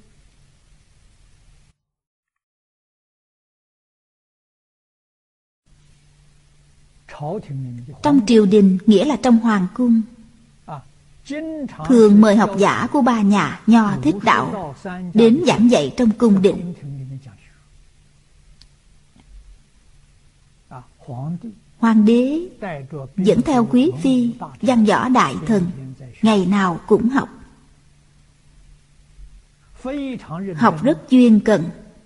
Trong triều đình nghĩa là trong hoàng cung, thường mời học giả của ba nhà Nho Thích Đạo đến giảng dạy trong cung đình. Hoàng đế dẫn theo quý phi, văn võ đại thần, ngày nào cũng học. Học rất chuyên cần.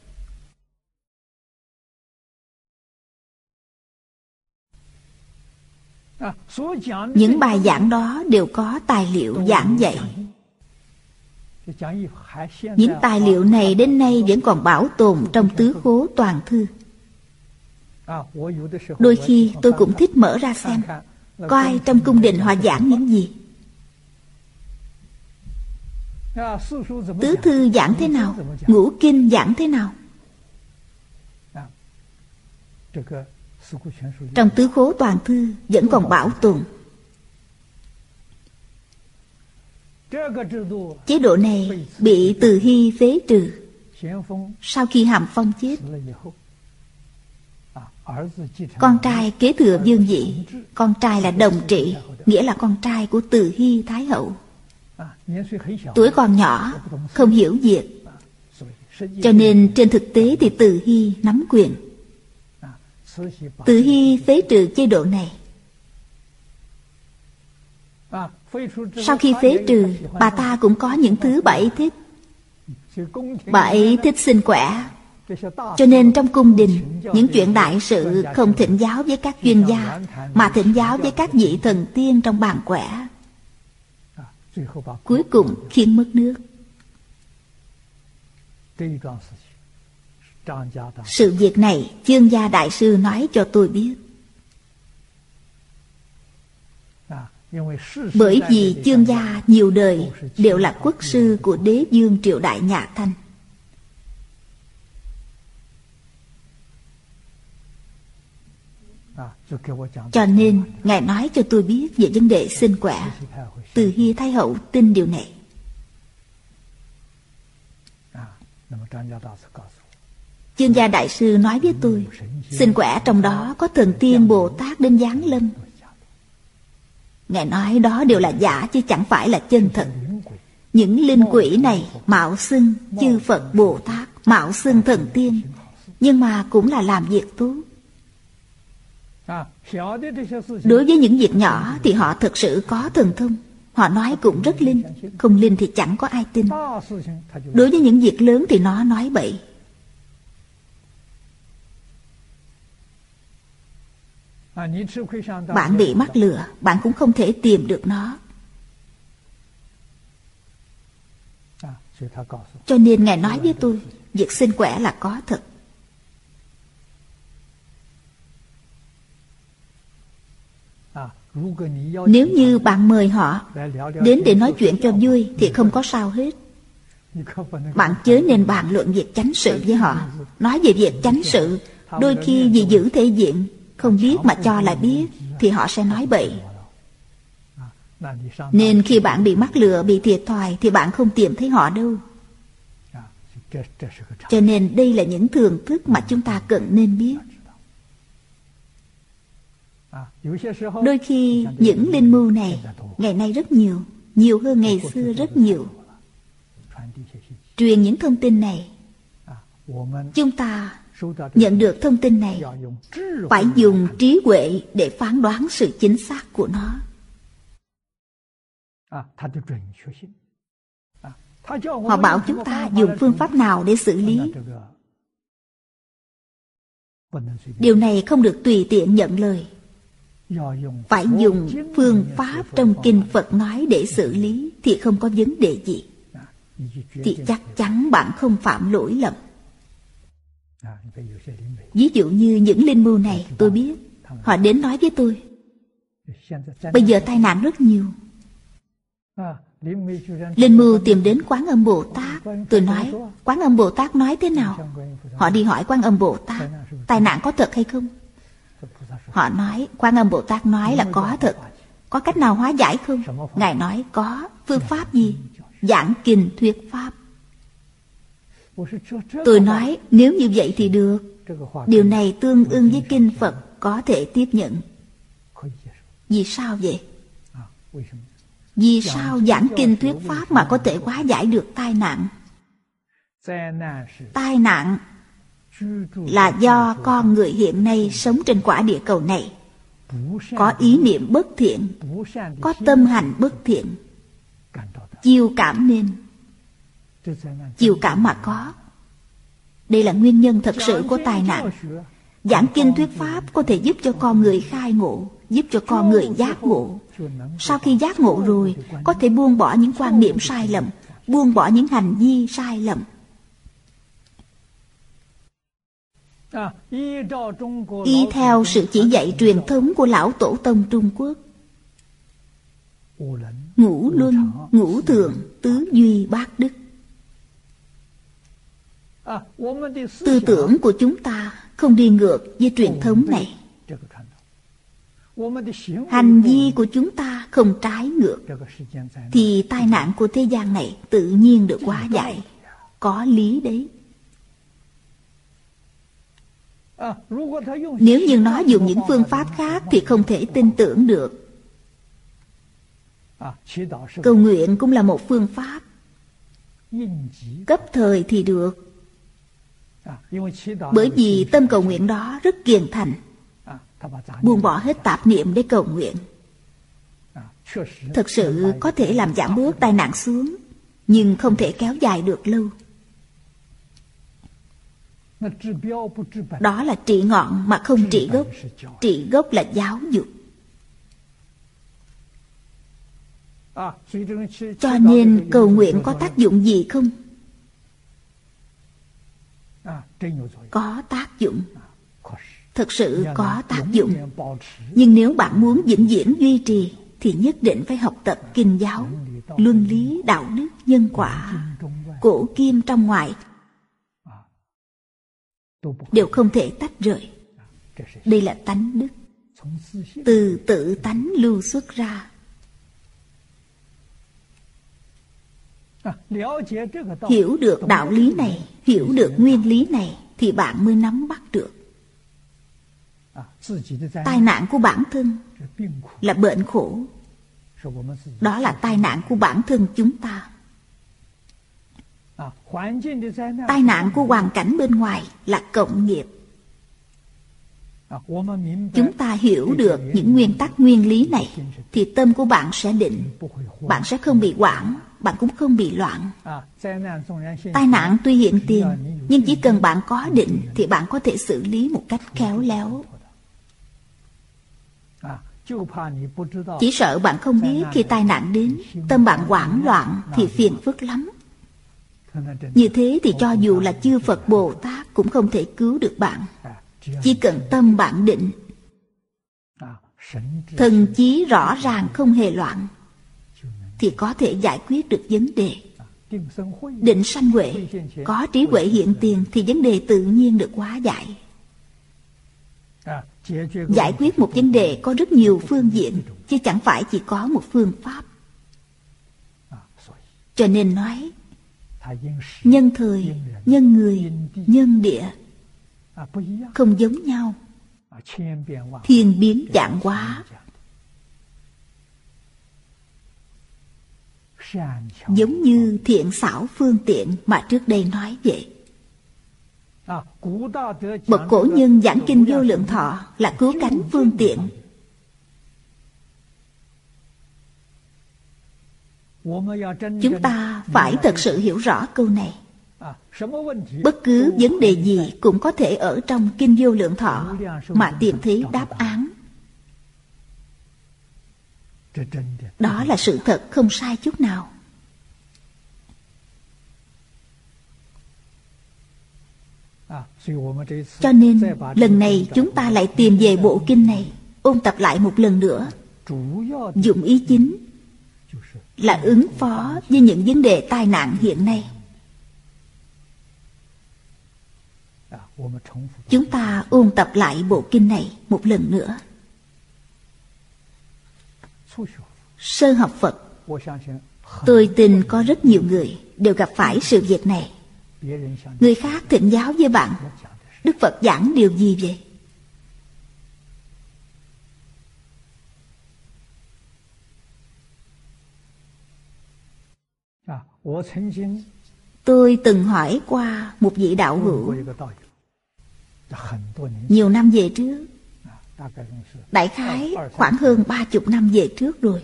Những bài giảng đó đều có tài liệu giảng dạy. Những tài liệu này đến nay vẫn còn bảo tồn trong tứ khố toàn thư. Đôi khi tôi cũng thích mở ra xem, coi trong cung đình họ giảng những gì. Tứ thư giảng thế nào, ngũ kinh giảng thế nào. Trong tứ khố toàn thư vẫn còn bảo tồn. Chế độ này bị Từ Hy phế trừ sau khi Hàm Phong chết. Con trai kế thừa vương vị. Con trai là đồng trị, nghĩa là con trai của Từ Hy Thái Hậu. Tuổi còn nhỏ, không hiểu việc, cho nên trên thực tế thì Từ Hy nắm quyền. Từ Hy phế trừ chế độ này. Sau khi phế trừ, bà ta cũng có những thứ bà ấy thích. Bà ấy thích xin quẻ, cho nên trong cung đình, những chuyện đại sự không thỉnh giáo với các chuyên gia, mà thỉnh giáo với các vị thần tiên trong bàn quẻ. Cuối cùng khiến mất nước. Sự việc này Chương Gia Đại Sư nói cho tôi biết. Bởi vì Chương gia nhiều đời đều là quốc sư của đế vương triều đại nhà Thanh. Cho nên Ngài nói cho tôi biết về vấn đề sinh quẻ. Từ Hy Thái Hậu tin điều này. Chương Gia Đại Sư nói với tôi, sinh quẻ trong đó có thần tiên Bồ Tát đến giáng lâm. Ngài nói đó đều là giả chứ chẳng phải là chân thật. Những linh quỷ này mạo xưng chư Phật Bồ Tát, mạo xưng thần tiên, nhưng mà cũng là làm việc tốt. Đối với những việc nhỏ thì họ thực sự có thần thông. Họ nói cũng rất linh, không linh thì chẳng có ai tin. Đối với những việc lớn thì nó nói bậy. Bạn bị mắc lừa, bạn cũng không thể tìm được nó. Cho nên Ngài nói với tôi, việc sinh quẻ là có thật. Nếu như bạn mời họ đến để nói chuyện cho vui thì không có sao hết. Bạn chớ nên bàn luận việc chánh sự với họ. Nói về việc chánh sự, Đôi khi vì giữ thể diện, không biết mà cho là biết, thì họ sẽ nói bậy. Nên khi bạn bị mắc lừa, bị thiệt thòi, thì bạn không tìm thấy họ đâu. Cho nên đây là những thường thức mà chúng ta cần nên biết. Đôi khi những linh mưu này ngày nay rất nhiều, nhiều hơn ngày xưa rất nhiều. Truyền những thông tin này, chúng ta nhận được thông tin này phải dùng trí huệ để phán đoán sự chính xác của nó. Họ bảo chúng ta dùng phương pháp nào để xử lý. Điều này không được tùy tiện nhận lời. Phải dùng phương pháp trong kinh Phật nói để xử lý, thì không có vấn đề gì. Thì chắc chắn bạn không phạm lỗi lầm. Ví dụ như những linh mưu này, tôi biết họ đến nói với tôi, bây giờ tai nạn rất nhiều. Linh mưu tìm đến Quán Âm Bồ Tát. Tôi nói, Quán Âm Bồ Tát nói thế nào? Họ đi hỏi Quán Âm Bồ Tát, tai nạn có thật hay không? Họ nói, Quán Âm Bồ Tát nói là có thật. Có cách nào hóa giải không? Ngài nói có. Phương pháp gì? Giảng kinh thuyết pháp. Tôi nói, nếu như vậy thì được. Điều này tương ưng với kinh Phật, có thể tiếp nhận. Vì sao vậy? Vì sao giảng kinh thuyết pháp mà có thể hóa giải được tai nạn? Tai nạn là do con người hiện nay sống trên quả địa cầu này có ý niệm bất thiện, có tâm hành bất thiện, chiêu cảm nên. Chiêu cảm mà có. Đây là nguyên nhân thật sự của tai nạn. Giảng kinh thuyết pháp có thể giúp cho con người khai ngộ, giúp cho con người giác ngộ. Sau khi giác ngộ rồi, có thể buông bỏ những quan niệm sai lầm, buông bỏ những hành vi sai lầm. Y theo sự chỉ dạy truyền thống của lão tổ tông Trung Quốc, ngũ luân, ngũ thường, tứ duy, bát đức. Tư tưởng của chúng ta không đi ngược với truyền thống này. Hành vi của chúng ta không trái ngược, thì tai nạn của thế gian này tự nhiên được hóa giải. Có lý đấy. Nếu như nó dùng những phương pháp khác thì không thể tin tưởng được. Cầu nguyện cũng là một phương pháp. Cấp thời thì được. Bởi vì tâm cầu nguyện đó rất kiên thành, buông bỏ hết tạp niệm để cầu nguyện. Thật sự có thể làm giảm bớt tai nạn xuống, nhưng không thể kéo dài được lâu. Đó là trị ngọn mà không trị gốc. Trị gốc là giáo dục. Cho nên cầu nguyện có tác dụng gì không? Có tác dụng. Thực sự có tác dụng. Nhưng nếu bạn muốn vĩnh viễn duy trì thì nhất định phải học tập kinh giáo, luân lý, đạo đức, nhân quả, cổ kim trong ngoài đều không thể tách rời. Đây là tánh đức, từ tự tánh lưu xuất ra. Hiểu được đạo lý này, hiểu được nguyên lý này, thì bạn mới nắm bắt được. Tai nạn của bản thân là bệnh khổ. Đó là tai nạn của bản thân chúng ta. Tai nạn của hoàn cảnh bên ngoài là cộng nghiệp. Chúng ta hiểu được những nguyên tắc nguyên lý này thì tâm của bạn sẽ định. Bạn sẽ không bị hoảng, bạn cũng không bị loạn. Tai nạn tuy hiện tiền, nhưng chỉ cần bạn có định thì bạn có thể xử lý một cách khéo léo. Chỉ sợ bạn không biết khi tai nạn đến, tâm bạn hoảng loạn thì phiền phức lắm. Như thế thì cho dù là chư Phật Bồ Tát cũng không thể cứu được bạn. Chỉ cần tâm bạn định, thần trí rõ ràng không hề loạn, thì có thể giải quyết được vấn đề. Định sanh huệ, có trí huệ hiện tiền thì vấn đề tự nhiên được hóa giải. Giải quyết một vấn đề có rất nhiều phương diện, chứ chẳng phải chỉ có một phương pháp. Cho nên nói nhân thời, nhân người, nhân địa không giống nhau, thiên biến vạn hóa. Giống như thiện xảo phương tiện mà trước đây nói vậy. Bậc cổ nhân giảng kinh Vô Lượng Thọ là cứu cánh phương tiện. Chúng ta phải thật sự hiểu rõ câu này. Bất cứ vấn đề gì cũng có thể ở trong kinh Vô Lượng Thọ mà tìm thấy đáp án. Đó là sự thật, không sai chút nào. Cho nên lần này chúng ta lại tìm về bộ kinh này, ôn tập lại một lần nữa. Dụng ý chính là ứng phó với những vấn đề tai nạn hiện nay. Chúng ta ôn tập lại bộ kinh này một lần nữa. Sơ học Phật, tôi tin có rất nhiều người đều gặp phải sự việc này. Người khác thỉnh giáo với bạn, Đức Phật giảng điều gì vậy? Tôi từng hỏi qua một vị đạo hữu nhiều năm về trước, đại khái khoảng hơn ba chục năm về trước rồi.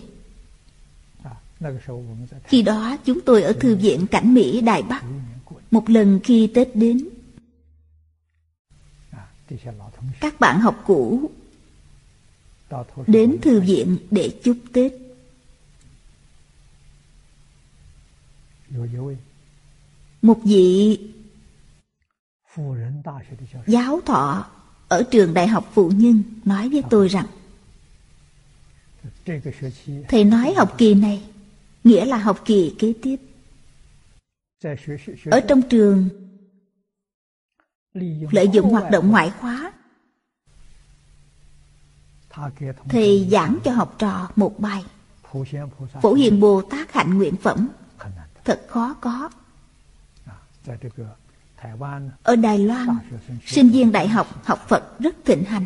Khi đó chúng tôi ở Thư viện Cảnh Mỹ Đài Bắc. Một lần khi Tết đến, các bạn học cũ đến thư viện để chúc Tết. Một vị giáo thọ ở trường Đại học Phụ Nhân nói với tôi rằng, thầy nói học kỳ này nghĩa là học kỳ kế tiếp. Ở trong trường lợi dụng hoạt động ngoại khóa, thầy giảng cho học trò một bài Phổ Hiền Bồ Tát hạnh nguyện phẩm, thật khó có. Ở Đài Loan, sinh viên đại học học Phật rất thịnh hành.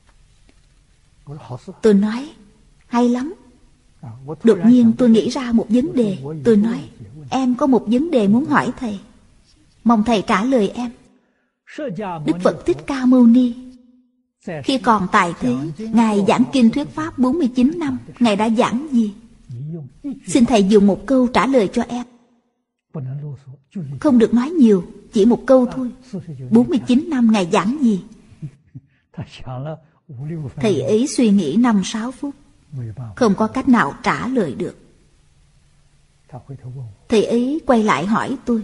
Tôi nói, hay lắm. Đột nhiên tôi nghĩ ra một vấn đề. Tôi nói, em có một vấn đề muốn hỏi thầy, mong thầy trả lời em. Đức Phật Thích Ca Mâu Ni khi còn tại thế, Ngài giảng kinh thuyết pháp bốn mươi chín năm, Ngài đã giảng gì? Xin thầy dùng một câu trả lời cho em. Không được nói nhiều, chỉ một câu thôi. bốn mươi chín năm Ngài giảng gì? Thầy ấy suy nghĩ năm sáu phút, không có cách nào trả lời được. Thầy ấy quay lại hỏi tôi.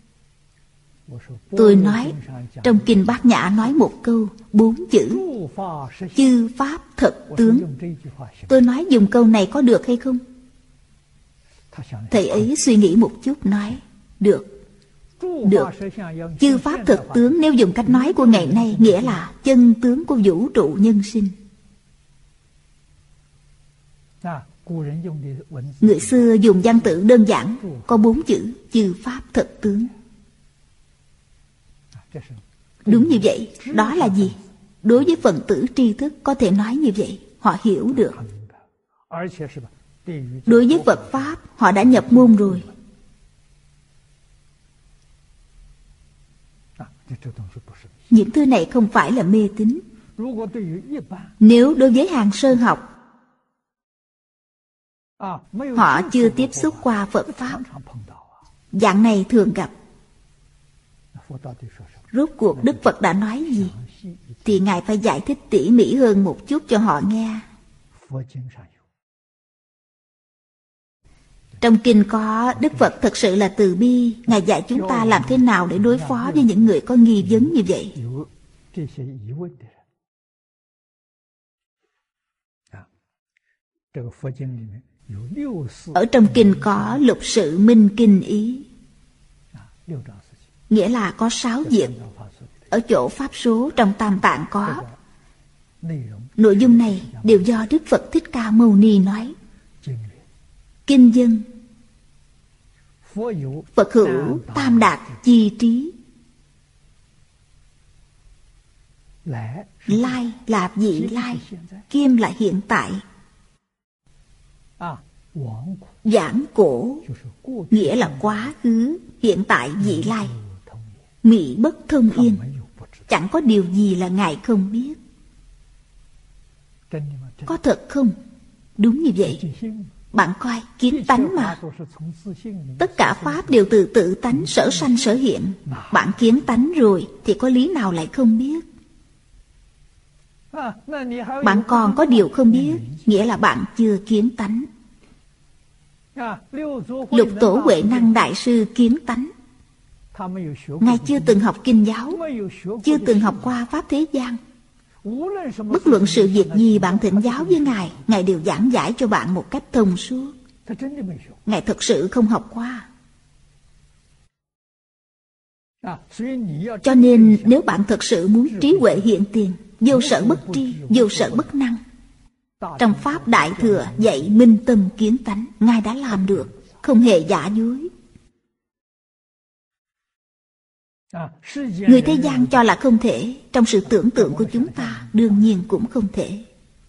Tôi nói, trong kinh Bát Nhã nói một câu, bốn chữ, chư pháp thật tướng. Tôi nói dùng câu này có được hay không? Thầy ấy suy nghĩ một chút nói, được. Được. Chư pháp thật tướng nếu dùng cách nói của ngày nay, nghĩa là chân tướng của vũ trụ nhân sinh. Người xưa dùng văn tự đơn giản, có bốn chữ, chư pháp thật tướng. Đúng như vậy. Đó là gì? Đối với phần tử tri thức có thể nói như vậy, họ hiểu được. Đối với Phật Pháp, họ đã nhập môn rồi. Những thứ này không phải là mê tín. Nếu đối với hàng sơ học, họ chưa tiếp xúc qua Phật Pháp, dạng này thường gặp. Rốt cuộc Đức Phật đã nói gì thì Ngài phải giải thích tỉ mỉ hơn một chút cho họ nghe. Trong kinh có Đức Phật thật sự là từ bi. Ngài dạy chúng ta làm thế nào để đối phó với những người có nghi vấn như vậy. Ở trong kinh có lục sự minh kinh ý, nghĩa là có sáu việc. Ở chỗ pháp số trong Tam Tạng có. Nội dung này đều do Đức Phật Thích Ca Mâu Ni nói. Kinh dân: Phật hữu tam đạt chi trí. Lai là vị lai, kim là hiện tại. Giảng cổ nghĩa là quá khứ, hiện tại, vị lai. Mị bất thông yên, chẳng có điều gì là Ngài không biết. Có thật không? Đúng như vậy. Bạn coi, kiến tánh mà. Tất cả pháp đều từ tự tánh sở sanh sở hiện. Bạn kiến tánh rồi thì có lý nào lại không biết? Bạn còn có điều không biết, nghĩa là bạn chưa kiến tánh. Lục Tổ Huệ Năng Đại Sư kiến tánh. Ngài chưa từng học kinh giáo, chưa từng học qua pháp thế gian. Bất luận sự việc gì bạn thỉnh giáo với Ngài, Ngài đều giảng giải cho bạn một cách thông suốt. Ngài thật sự không học qua. Cho nên nếu bạn thật sự muốn trí huệ hiện tiền, vô sở bất tri, vô sở bất năng, trong Pháp Đại Thừa dạy minh tâm kiến tánh, Ngài đã làm được, không hề giả dối. Người thế gian cho là không thể, trong sự tưởng tượng của chúng ta đương nhiên cũng không thể.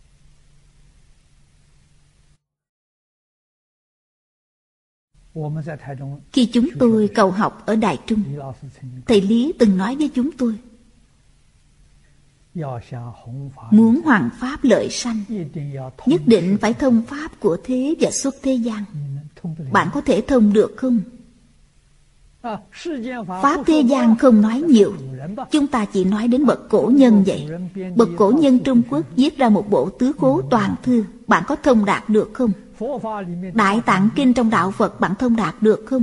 Khi chúng tôi cầu học ở Đài Trung, thầy Lý từng nói với chúng tôi, muốn hoằng pháp lợi sanh, nhất định phải thông pháp của thế và xuất thế gian. Bạn có thể thông được không? Pháp thế gian không nói nhiều, chúng ta chỉ nói đến bậc cổ nhân vậy. Bậc cổ nhân Trung Quốc viết ra một bộ tứ khố toàn thư, bạn có thông đạt được không? Đại Tạng Kinh trong đạo Phật bạn thông đạt được không?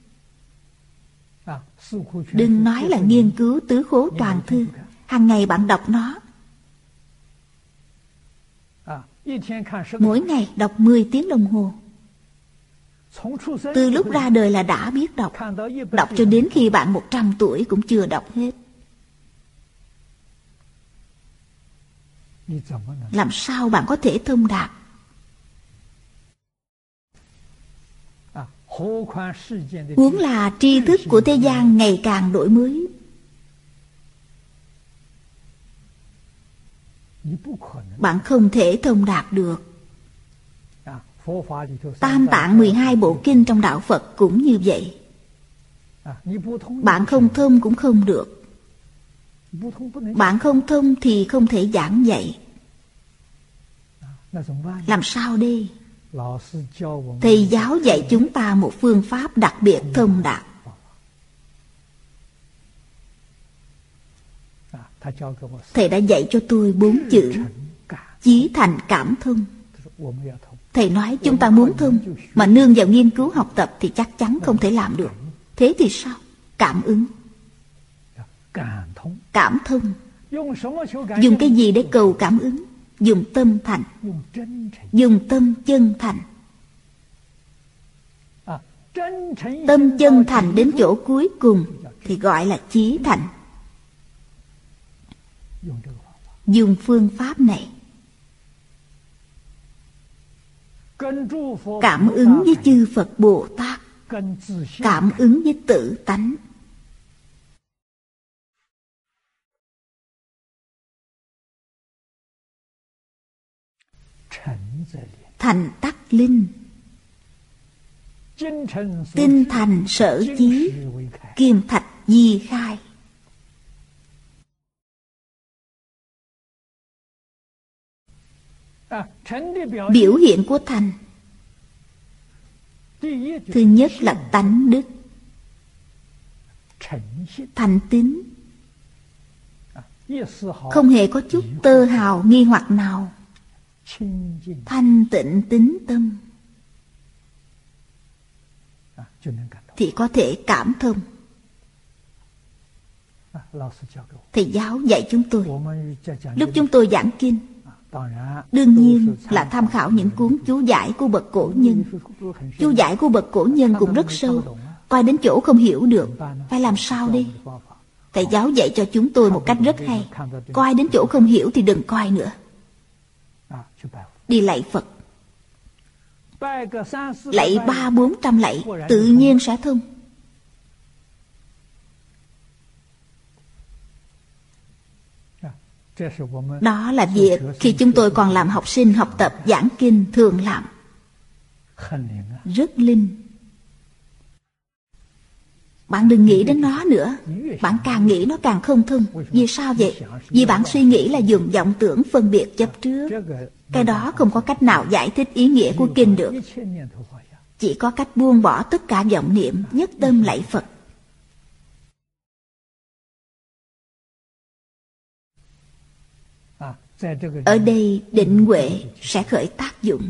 Đừng nói là nghiên cứu tứ khố toàn thư, hàng ngày bạn đọc nó. Mỗi ngày đọc mười tiếng đồng hồ. Từ lúc ra đời là đã biết đọc. Đọc cho đến khi bạn một trăm tuổi cũng chưa đọc hết. Làm sao bạn có thể thông đạt? Huống là tri thức của thế gian ngày càng đổi mới. Bạn không thể thông đạt được. Tam Tạng mười hai bộ kinh trong đạo Phật cũng như vậy. Bạn không thông cũng không được. Bạn không thông thì không thể giảng dạy. Làm sao đây? Thầy giáo dạy chúng ta một phương pháp đặc biệt thông đạt. Thầy đã dạy cho tôi bốn chữ: chí thành cảm thông. Thầy nói chúng ta muốn thông, mà nương vào nghiên cứu học tập thì chắc chắn không thể làm được. Thế thì sao? Cảm ứng. Cảm thông. Dùng cái gì để cầu cảm ứng? Dùng tâm thành. Dùng tâm chân thành. Tâm chân thành đến chỗ cuối cùng thì gọi là chí thành. Dùng phương pháp này cảm ứng với chư Phật Bồ Tát, cảm ứng với tự tánh. Thành tắc linh, tinh thành sở chí, kim thạch di khai. Biểu hiện của thành, thứ nhất là tánh đức, thành tín, không hề có chút tơ hào nghi hoặc nào, thanh tịnh tín tâm, thì có thể cảm thông. Thầy giáo dạy chúng tôi, lúc chúng tôi giảng kinh, đương nhiên là tham khảo những cuốn chú giải của bậc cổ nhân. Chú giải của bậc cổ nhân cũng rất sâu, coi đến chỗ không hiểu được, phải làm sao đi? Thầy giáo dạy cho chúng tôi một cách rất hay. Coi đến chỗ không hiểu thì đừng coi nữa, đi lạy Phật. Lạy ba bốn trăm lạy tự nhiên sẽ thông. Đó là việc khi chúng tôi còn làm học sinh học tập giảng kinh thường làm. Rất linh. Bạn đừng nghĩ đến nó nữa. Bạn càng nghĩ nó càng không thông. Vì sao vậy? Vì bạn suy nghĩ là dùng vọng tưởng phân biệt chấp trước. Cái đó không có cách nào giải thích ý nghĩa của kinh được. Chỉ có cách buông bỏ tất cả vọng niệm, nhất tâm lạy Phật. Ở đây định huệ sẽ khởi tác dụng.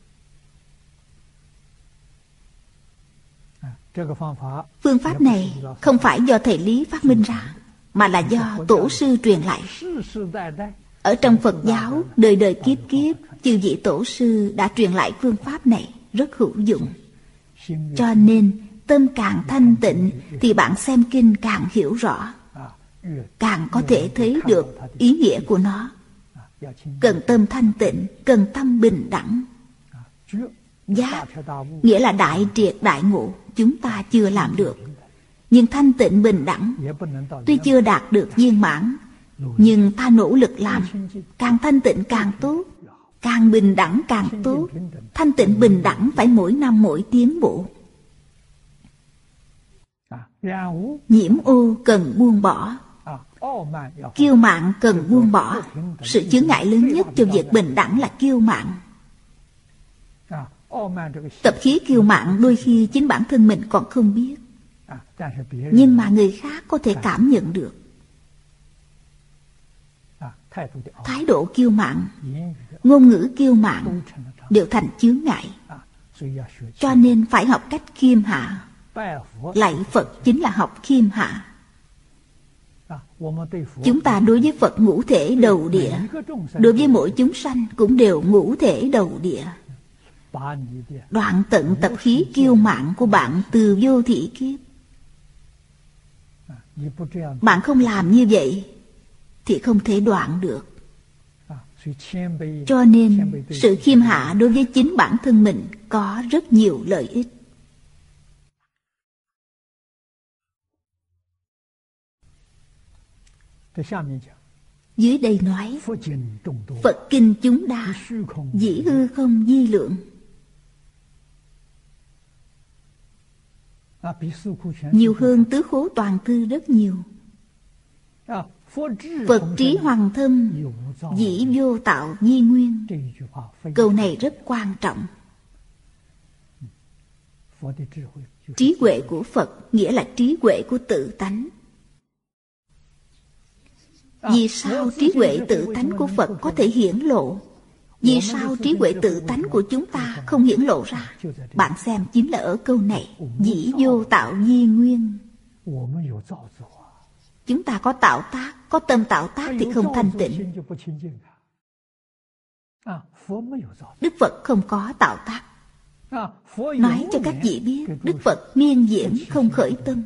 Phương pháp này không phải do thầy Lý phát minh ra, mà là do tổ sư truyền lại. Ở trong Phật giáo, đời đời kiếp kiếp, chư vị tổ sư đã truyền lại phương pháp này, rất hữu dụng. Cho nên, tâm càng thanh tịnh thì bạn xem kinh càng hiểu rõ, càng có thể thấy được ý nghĩa của nó. Cần tâm thanh tịnh, cần tâm bình đẳng. Giác nghĩa là đại triệt đại ngộ, chúng ta chưa làm được. Nhưng thanh tịnh bình đẳng tuy chưa đạt được viên mãn, nhưng ta nỗ lực làm. Càng thanh tịnh càng tốt, càng bình đẳng càng tốt. Thanh tịnh bình đẳng phải mỗi năm mỗi tiến bộ. Nhiễm ô cần buông bỏ, kiêu mạn cần buông bỏ. Sự chướng ngại lớn nhất cho việc bình đẳng là kiêu mạn. Tập khí kiêu mạn đôi khi chính bản thân mình còn không biết, nhưng mà người khác có thể cảm nhận được. Thái độ kiêu mạn, ngôn ngữ kiêu mạn đều thành chướng ngại. Cho nên phải học cách khiêm hạ. Lạy Phật chính là học khiêm hạ. Chúng ta đối với Phật ngũ thể đầu địa, đối với mỗi chúng sanh cũng đều ngũ thể đầu địa. Đoạn tận tập khí kiêu mạn của bạn từ vô thị kiếp. Bạn không làm như vậy thì không thể đoạn được. Cho nên sự khiêm hạ đối với chính bản thân mình có rất nhiều lợi ích. Dưới đây nói Phật kinh chúng đa, dĩ hư không di lượng. Nhiều hơn tứ khố toàn thư rất nhiều. Phật trí hoàng thâm, dĩ vô tạo di nguyên. Câu này rất quan trọng. Trí huệ của Phật nghĩa là trí huệ của tự tánh. Vì sao trí huệ tự tánh của Phật có thể hiển lộ? Vì sao trí huệ tự tánh của chúng ta không hiển lộ ra? Bạn xem chính là ở câu này, dĩ vô tạo di nguyên. Chúng ta có tạo tác, có tâm tạo tác thì không thanh tịnh. Đức Phật không có tạo tác. Nói cho các vị biết, Đức Phật miên diễn không khởi tâm,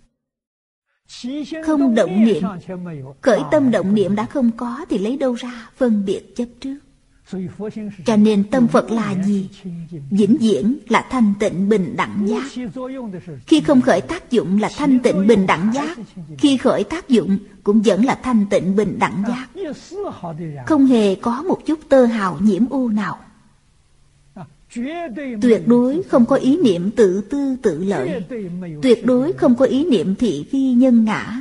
không động niệm. Khởi tâm động niệm đã không có thì lấy đâu ra phân biệt chấp trước? Cho nên tâm Phật là gì? Vĩnh viễn là thanh tịnh bình đẳng giác. Khi không khởi tác dụng là thanh tịnh bình đẳng giác. Khi khởi tác dụng cũng vẫn là thanh tịnh bình đẳng giác. Không hề có một chút tơ hào nhiễm ô nào. Tuyệt đối không có ý niệm tự tư tự lợi. Tuyệt đối không có ý niệm thị phi nhân ngã.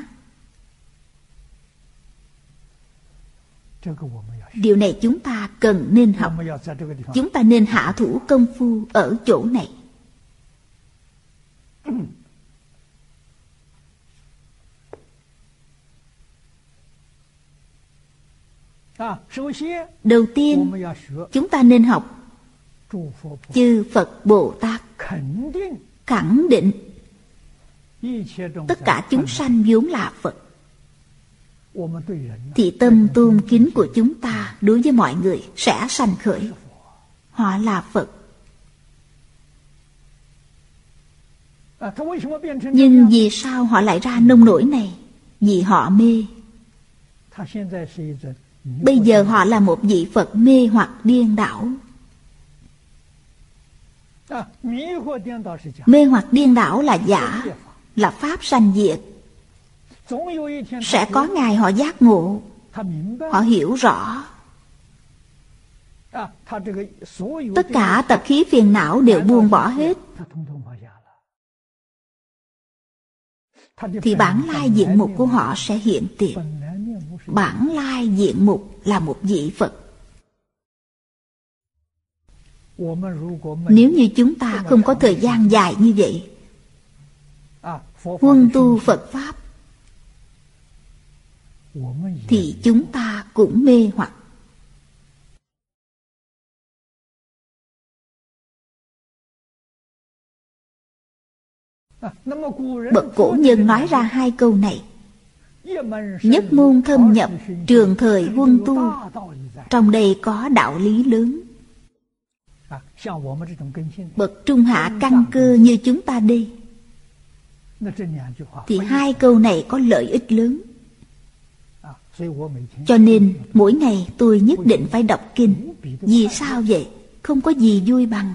Điều này chúng ta cần nên học. Chúng ta nên hạ thủ công phu ở chỗ này. Đầu tiên, chúng ta nên học chư Phật Bồ Tát khẳng định tất cả chúng sanh vốn là Phật. Thì tâm tôn kính của chúng ta đối với mọi người sẽ sanh khởi. Họ là Phật. Nhưng vì sao họ lại ra nông nổi này? Vì họ mê. Bây giờ họ là một vị Phật mê hoặc điên đảo. Mê hoặc điên đảo là giả, là pháp sanh diệt. Sẽ có ngày họ giác ngộ, họ hiểu rõ. Tất cả tập khí phiền não đều buông bỏ hết, thì bản lai diện mục của họ sẽ hiện tiền. Bản lai diện mục là một vị Phật. Nếu như chúng ta không có thời gian dài như vậy, huân tu Phật Pháp, thì chúng ta cũng mê hoặc. Bậc cổ nhân nói ra hai câu này: nhất môn thâm nhập, trường thời huân tu. Trong đây có đạo lý lớn. Bậc trung hạ căn cơ như chúng ta đây, thì hai câu này có lợi ích lớn. Cho nên mỗi ngày tôi nhất định phải đọc kinh. Vì sao vậy? Không có gì vui bằng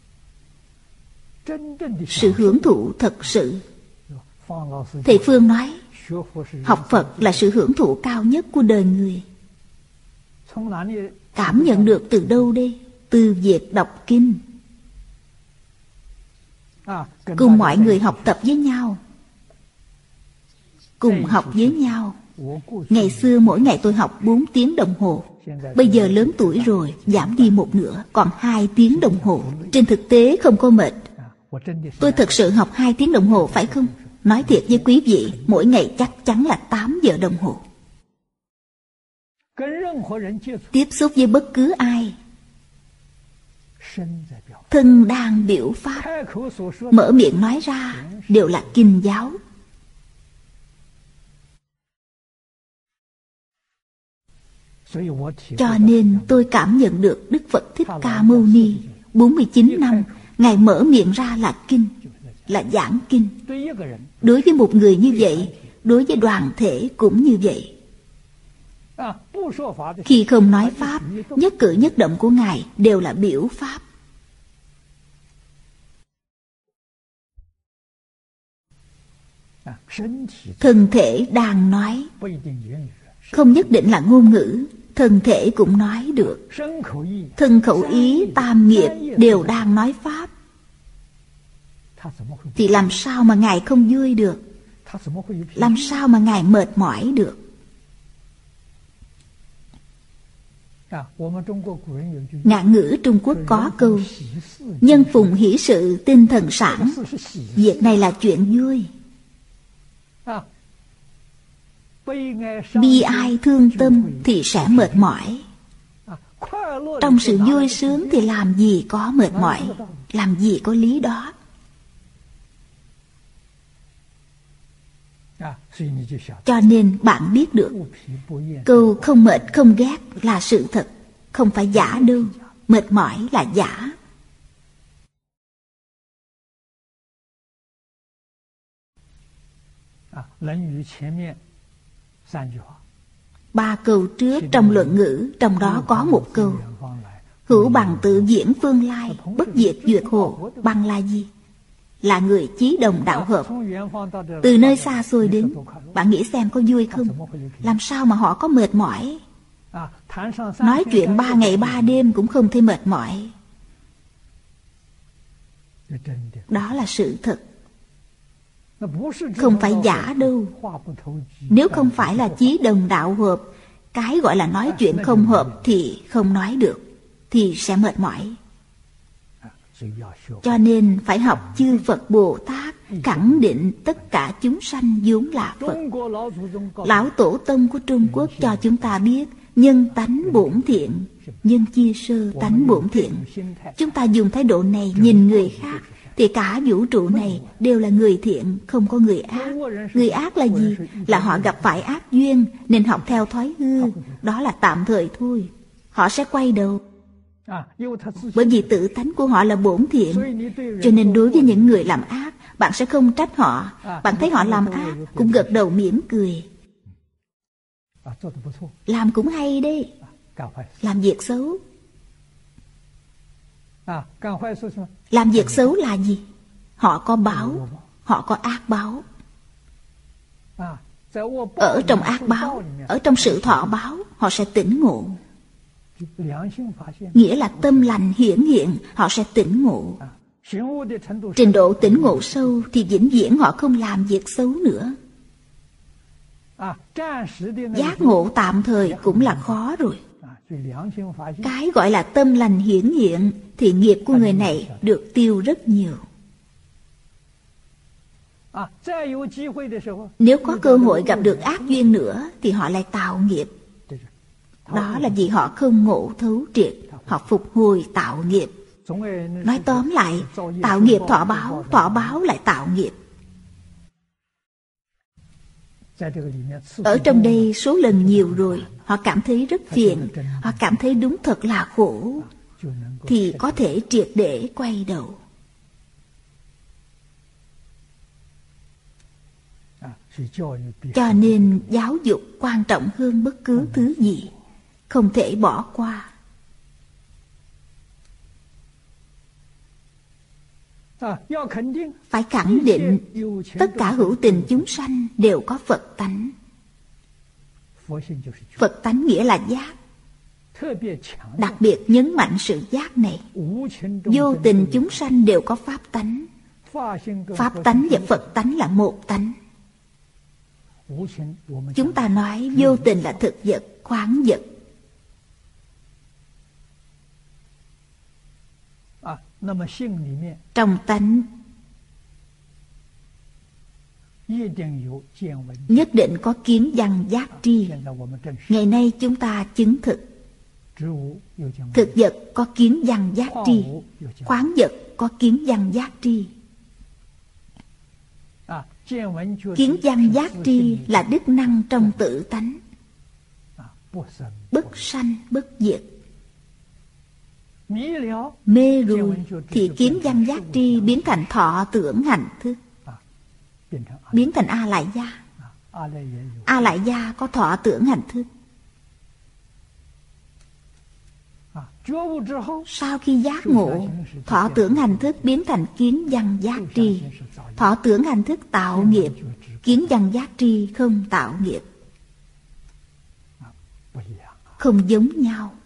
sự hưởng thụ thật sự. Thầy Phương nói, học Phật là sự hưởng thụ cao nhất của đời người. Cảm nhận được từ đâu đây? Từ việc đọc kinh. Cùng mọi người học tập với nhau, cùng học với nhau. Ngày xưa mỗi ngày tôi học bốn tiếng đồng hồ. Bây giờ lớn tuổi rồi, giảm đi một nửa, còn hai tiếng đồng hồ. Trên thực tế không có mệt. Tôi thực sự học hai tiếng đồng hồ phải không? Nói thiệt với quý vị, mỗi ngày chắc chắn là tám giờ đồng hồ. Tiếp xúc với bất cứ ai, thân đang biểu pháp, mở miệng nói ra đều là kinh giáo. Cho nên tôi cảm nhận được Đức Phật Thích Ca Mâu Ni bốn mươi chín năm, Ngài mở miệng ra là kinh, là giảng kinh. Đối với một người như vậy, đối với đoàn thể cũng như vậy. Khi không nói pháp, nhất cử nhất động của Ngài đều là biểu pháp. Thân thể đang nói, không nhất định là ngôn ngữ, thân thể cũng nói được. Thân khẩu ý tam nghiệp đều đang nói pháp, thì làm sao mà Ngài không vui được? Làm sao mà Ngài mệt mỏi được? Ngạn ngữ Trung Quốc có câu: nhân phùng hỷ sự tinh thần sản. Việc này là chuyện vui. Bi ai thương tâm thì sẽ mệt mỏi. Trong sự vui sướng thì làm gì có mệt mỏi, làm gì có lý đó. Cho nên bạn biết được, câu không mệt không ghét là sự thật, không phải giả đâu. Mệt mỏi là giả. Ba câu trước trong luận ngữ, trong đó có một câu: hữu bằng tự diễn phương lai, bất diệt duyệt hồ. Bằng là gì? Là người chí đồng đạo hợp. Từ nơi xa xôi đến, bạn nghĩ xem có vui không? Làm sao mà họ có mệt mỏi? Nói chuyện ba ngày ba đêm cũng không thấy mệt mỏi. Đó là sự thật, không phải giả đâu. Nếu không phải là chí đồng đạo hợp, cái gọi là nói chuyện không hợp thì không nói được, thì sẽ mệt mỏi. Cho nên phải học chư Phật Bồ Tát, khẳng định tất cả chúng sanh vốn là Phật. Lão Tổ Tông của Trung Quốc cho chúng ta biết nhân tánh bổn thiện, nhân chia sơ tánh bổn thiện. Chúng ta dùng thái độ này nhìn người khác, thì cả vũ trụ này đều là người thiện, không có người ác. Người ác là gì? Là họ gặp phải ác duyên nên học theo thói hư. Đó là tạm thời thôi, họ sẽ quay đầu. Bởi vì tự tánh của họ là bổn thiện, cho nên đối với những người làm ác, bạn sẽ không trách họ. Bạn thấy họ làm ác cũng gật đầu mỉm cười. làm cũng hay đấy. Làm việc xấu. Làm việc xấu là gì? Họ có báo, họ có ác báo. Ở trong ác báo, ở trong sự thọ báo, họ sẽ tỉnh ngộ. Nghĩa là tâm lành hiển hiện, họ sẽ tỉnh ngộ. Trình độ tỉnh ngộ sâu thì vĩnh viễn họ không làm việc xấu nữa. Giác ngộ tạm thời cũng là khó rồi. Cái gọi là tâm lành hiển hiện thì nghiệp của người này được tiêu rất nhiều. Nếu có cơ hội gặp được ác duyên nữa thì họ lại tạo nghiệp. Đó là vì họ không ngộ thấu triệt, họ phục hồi tạo nghiệp. Nói tóm lại, tạo nghiệp thọ báo, thọ báo lại tạo nghiệp. Ở trong đây số lần nhiều rồi, họ cảm thấy rất phiền, họ cảm thấy đúng thật là khổ, thì có thể triệt để quay đầu. Cho nên giáo dục quan trọng hơn bất cứ thứ gì, không thể bỏ qua. Phải khẳng định tất cả hữu tình chúng sanh đều có Phật tánh. Phật tánh nghĩa là giác. Đặc biệt nhấn mạnh sự giác này. Vô tình chúng sanh đều có pháp tánh. Pháp tánh và Phật tánh là một tánh. Chúng ta nói vô tình là thực vật, khoáng vật. Trong tánh nhất định có kiến văn giác tri. Ngày nay chúng ta chứng thực. Thực vật có kiến văn giác tri, khoáng vật có kiến văn giác tri. Kiến văn giác tri là đức năng trong tự tánh, bất sanh bất diệt. Mê rồi thì kiến văn giác tri biến thành thọ tưởng hành thức, biến thành A Lại Gia. A Lại Gia có thọ tưởng hành thức. Sau khi giác ngộ, thọ tưởng hành thức biến thành kiến văn giác tri. Thọ tưởng hành thức tạo nghiệp, kiến văn giác tri không tạo nghiệp. Không giống nhau.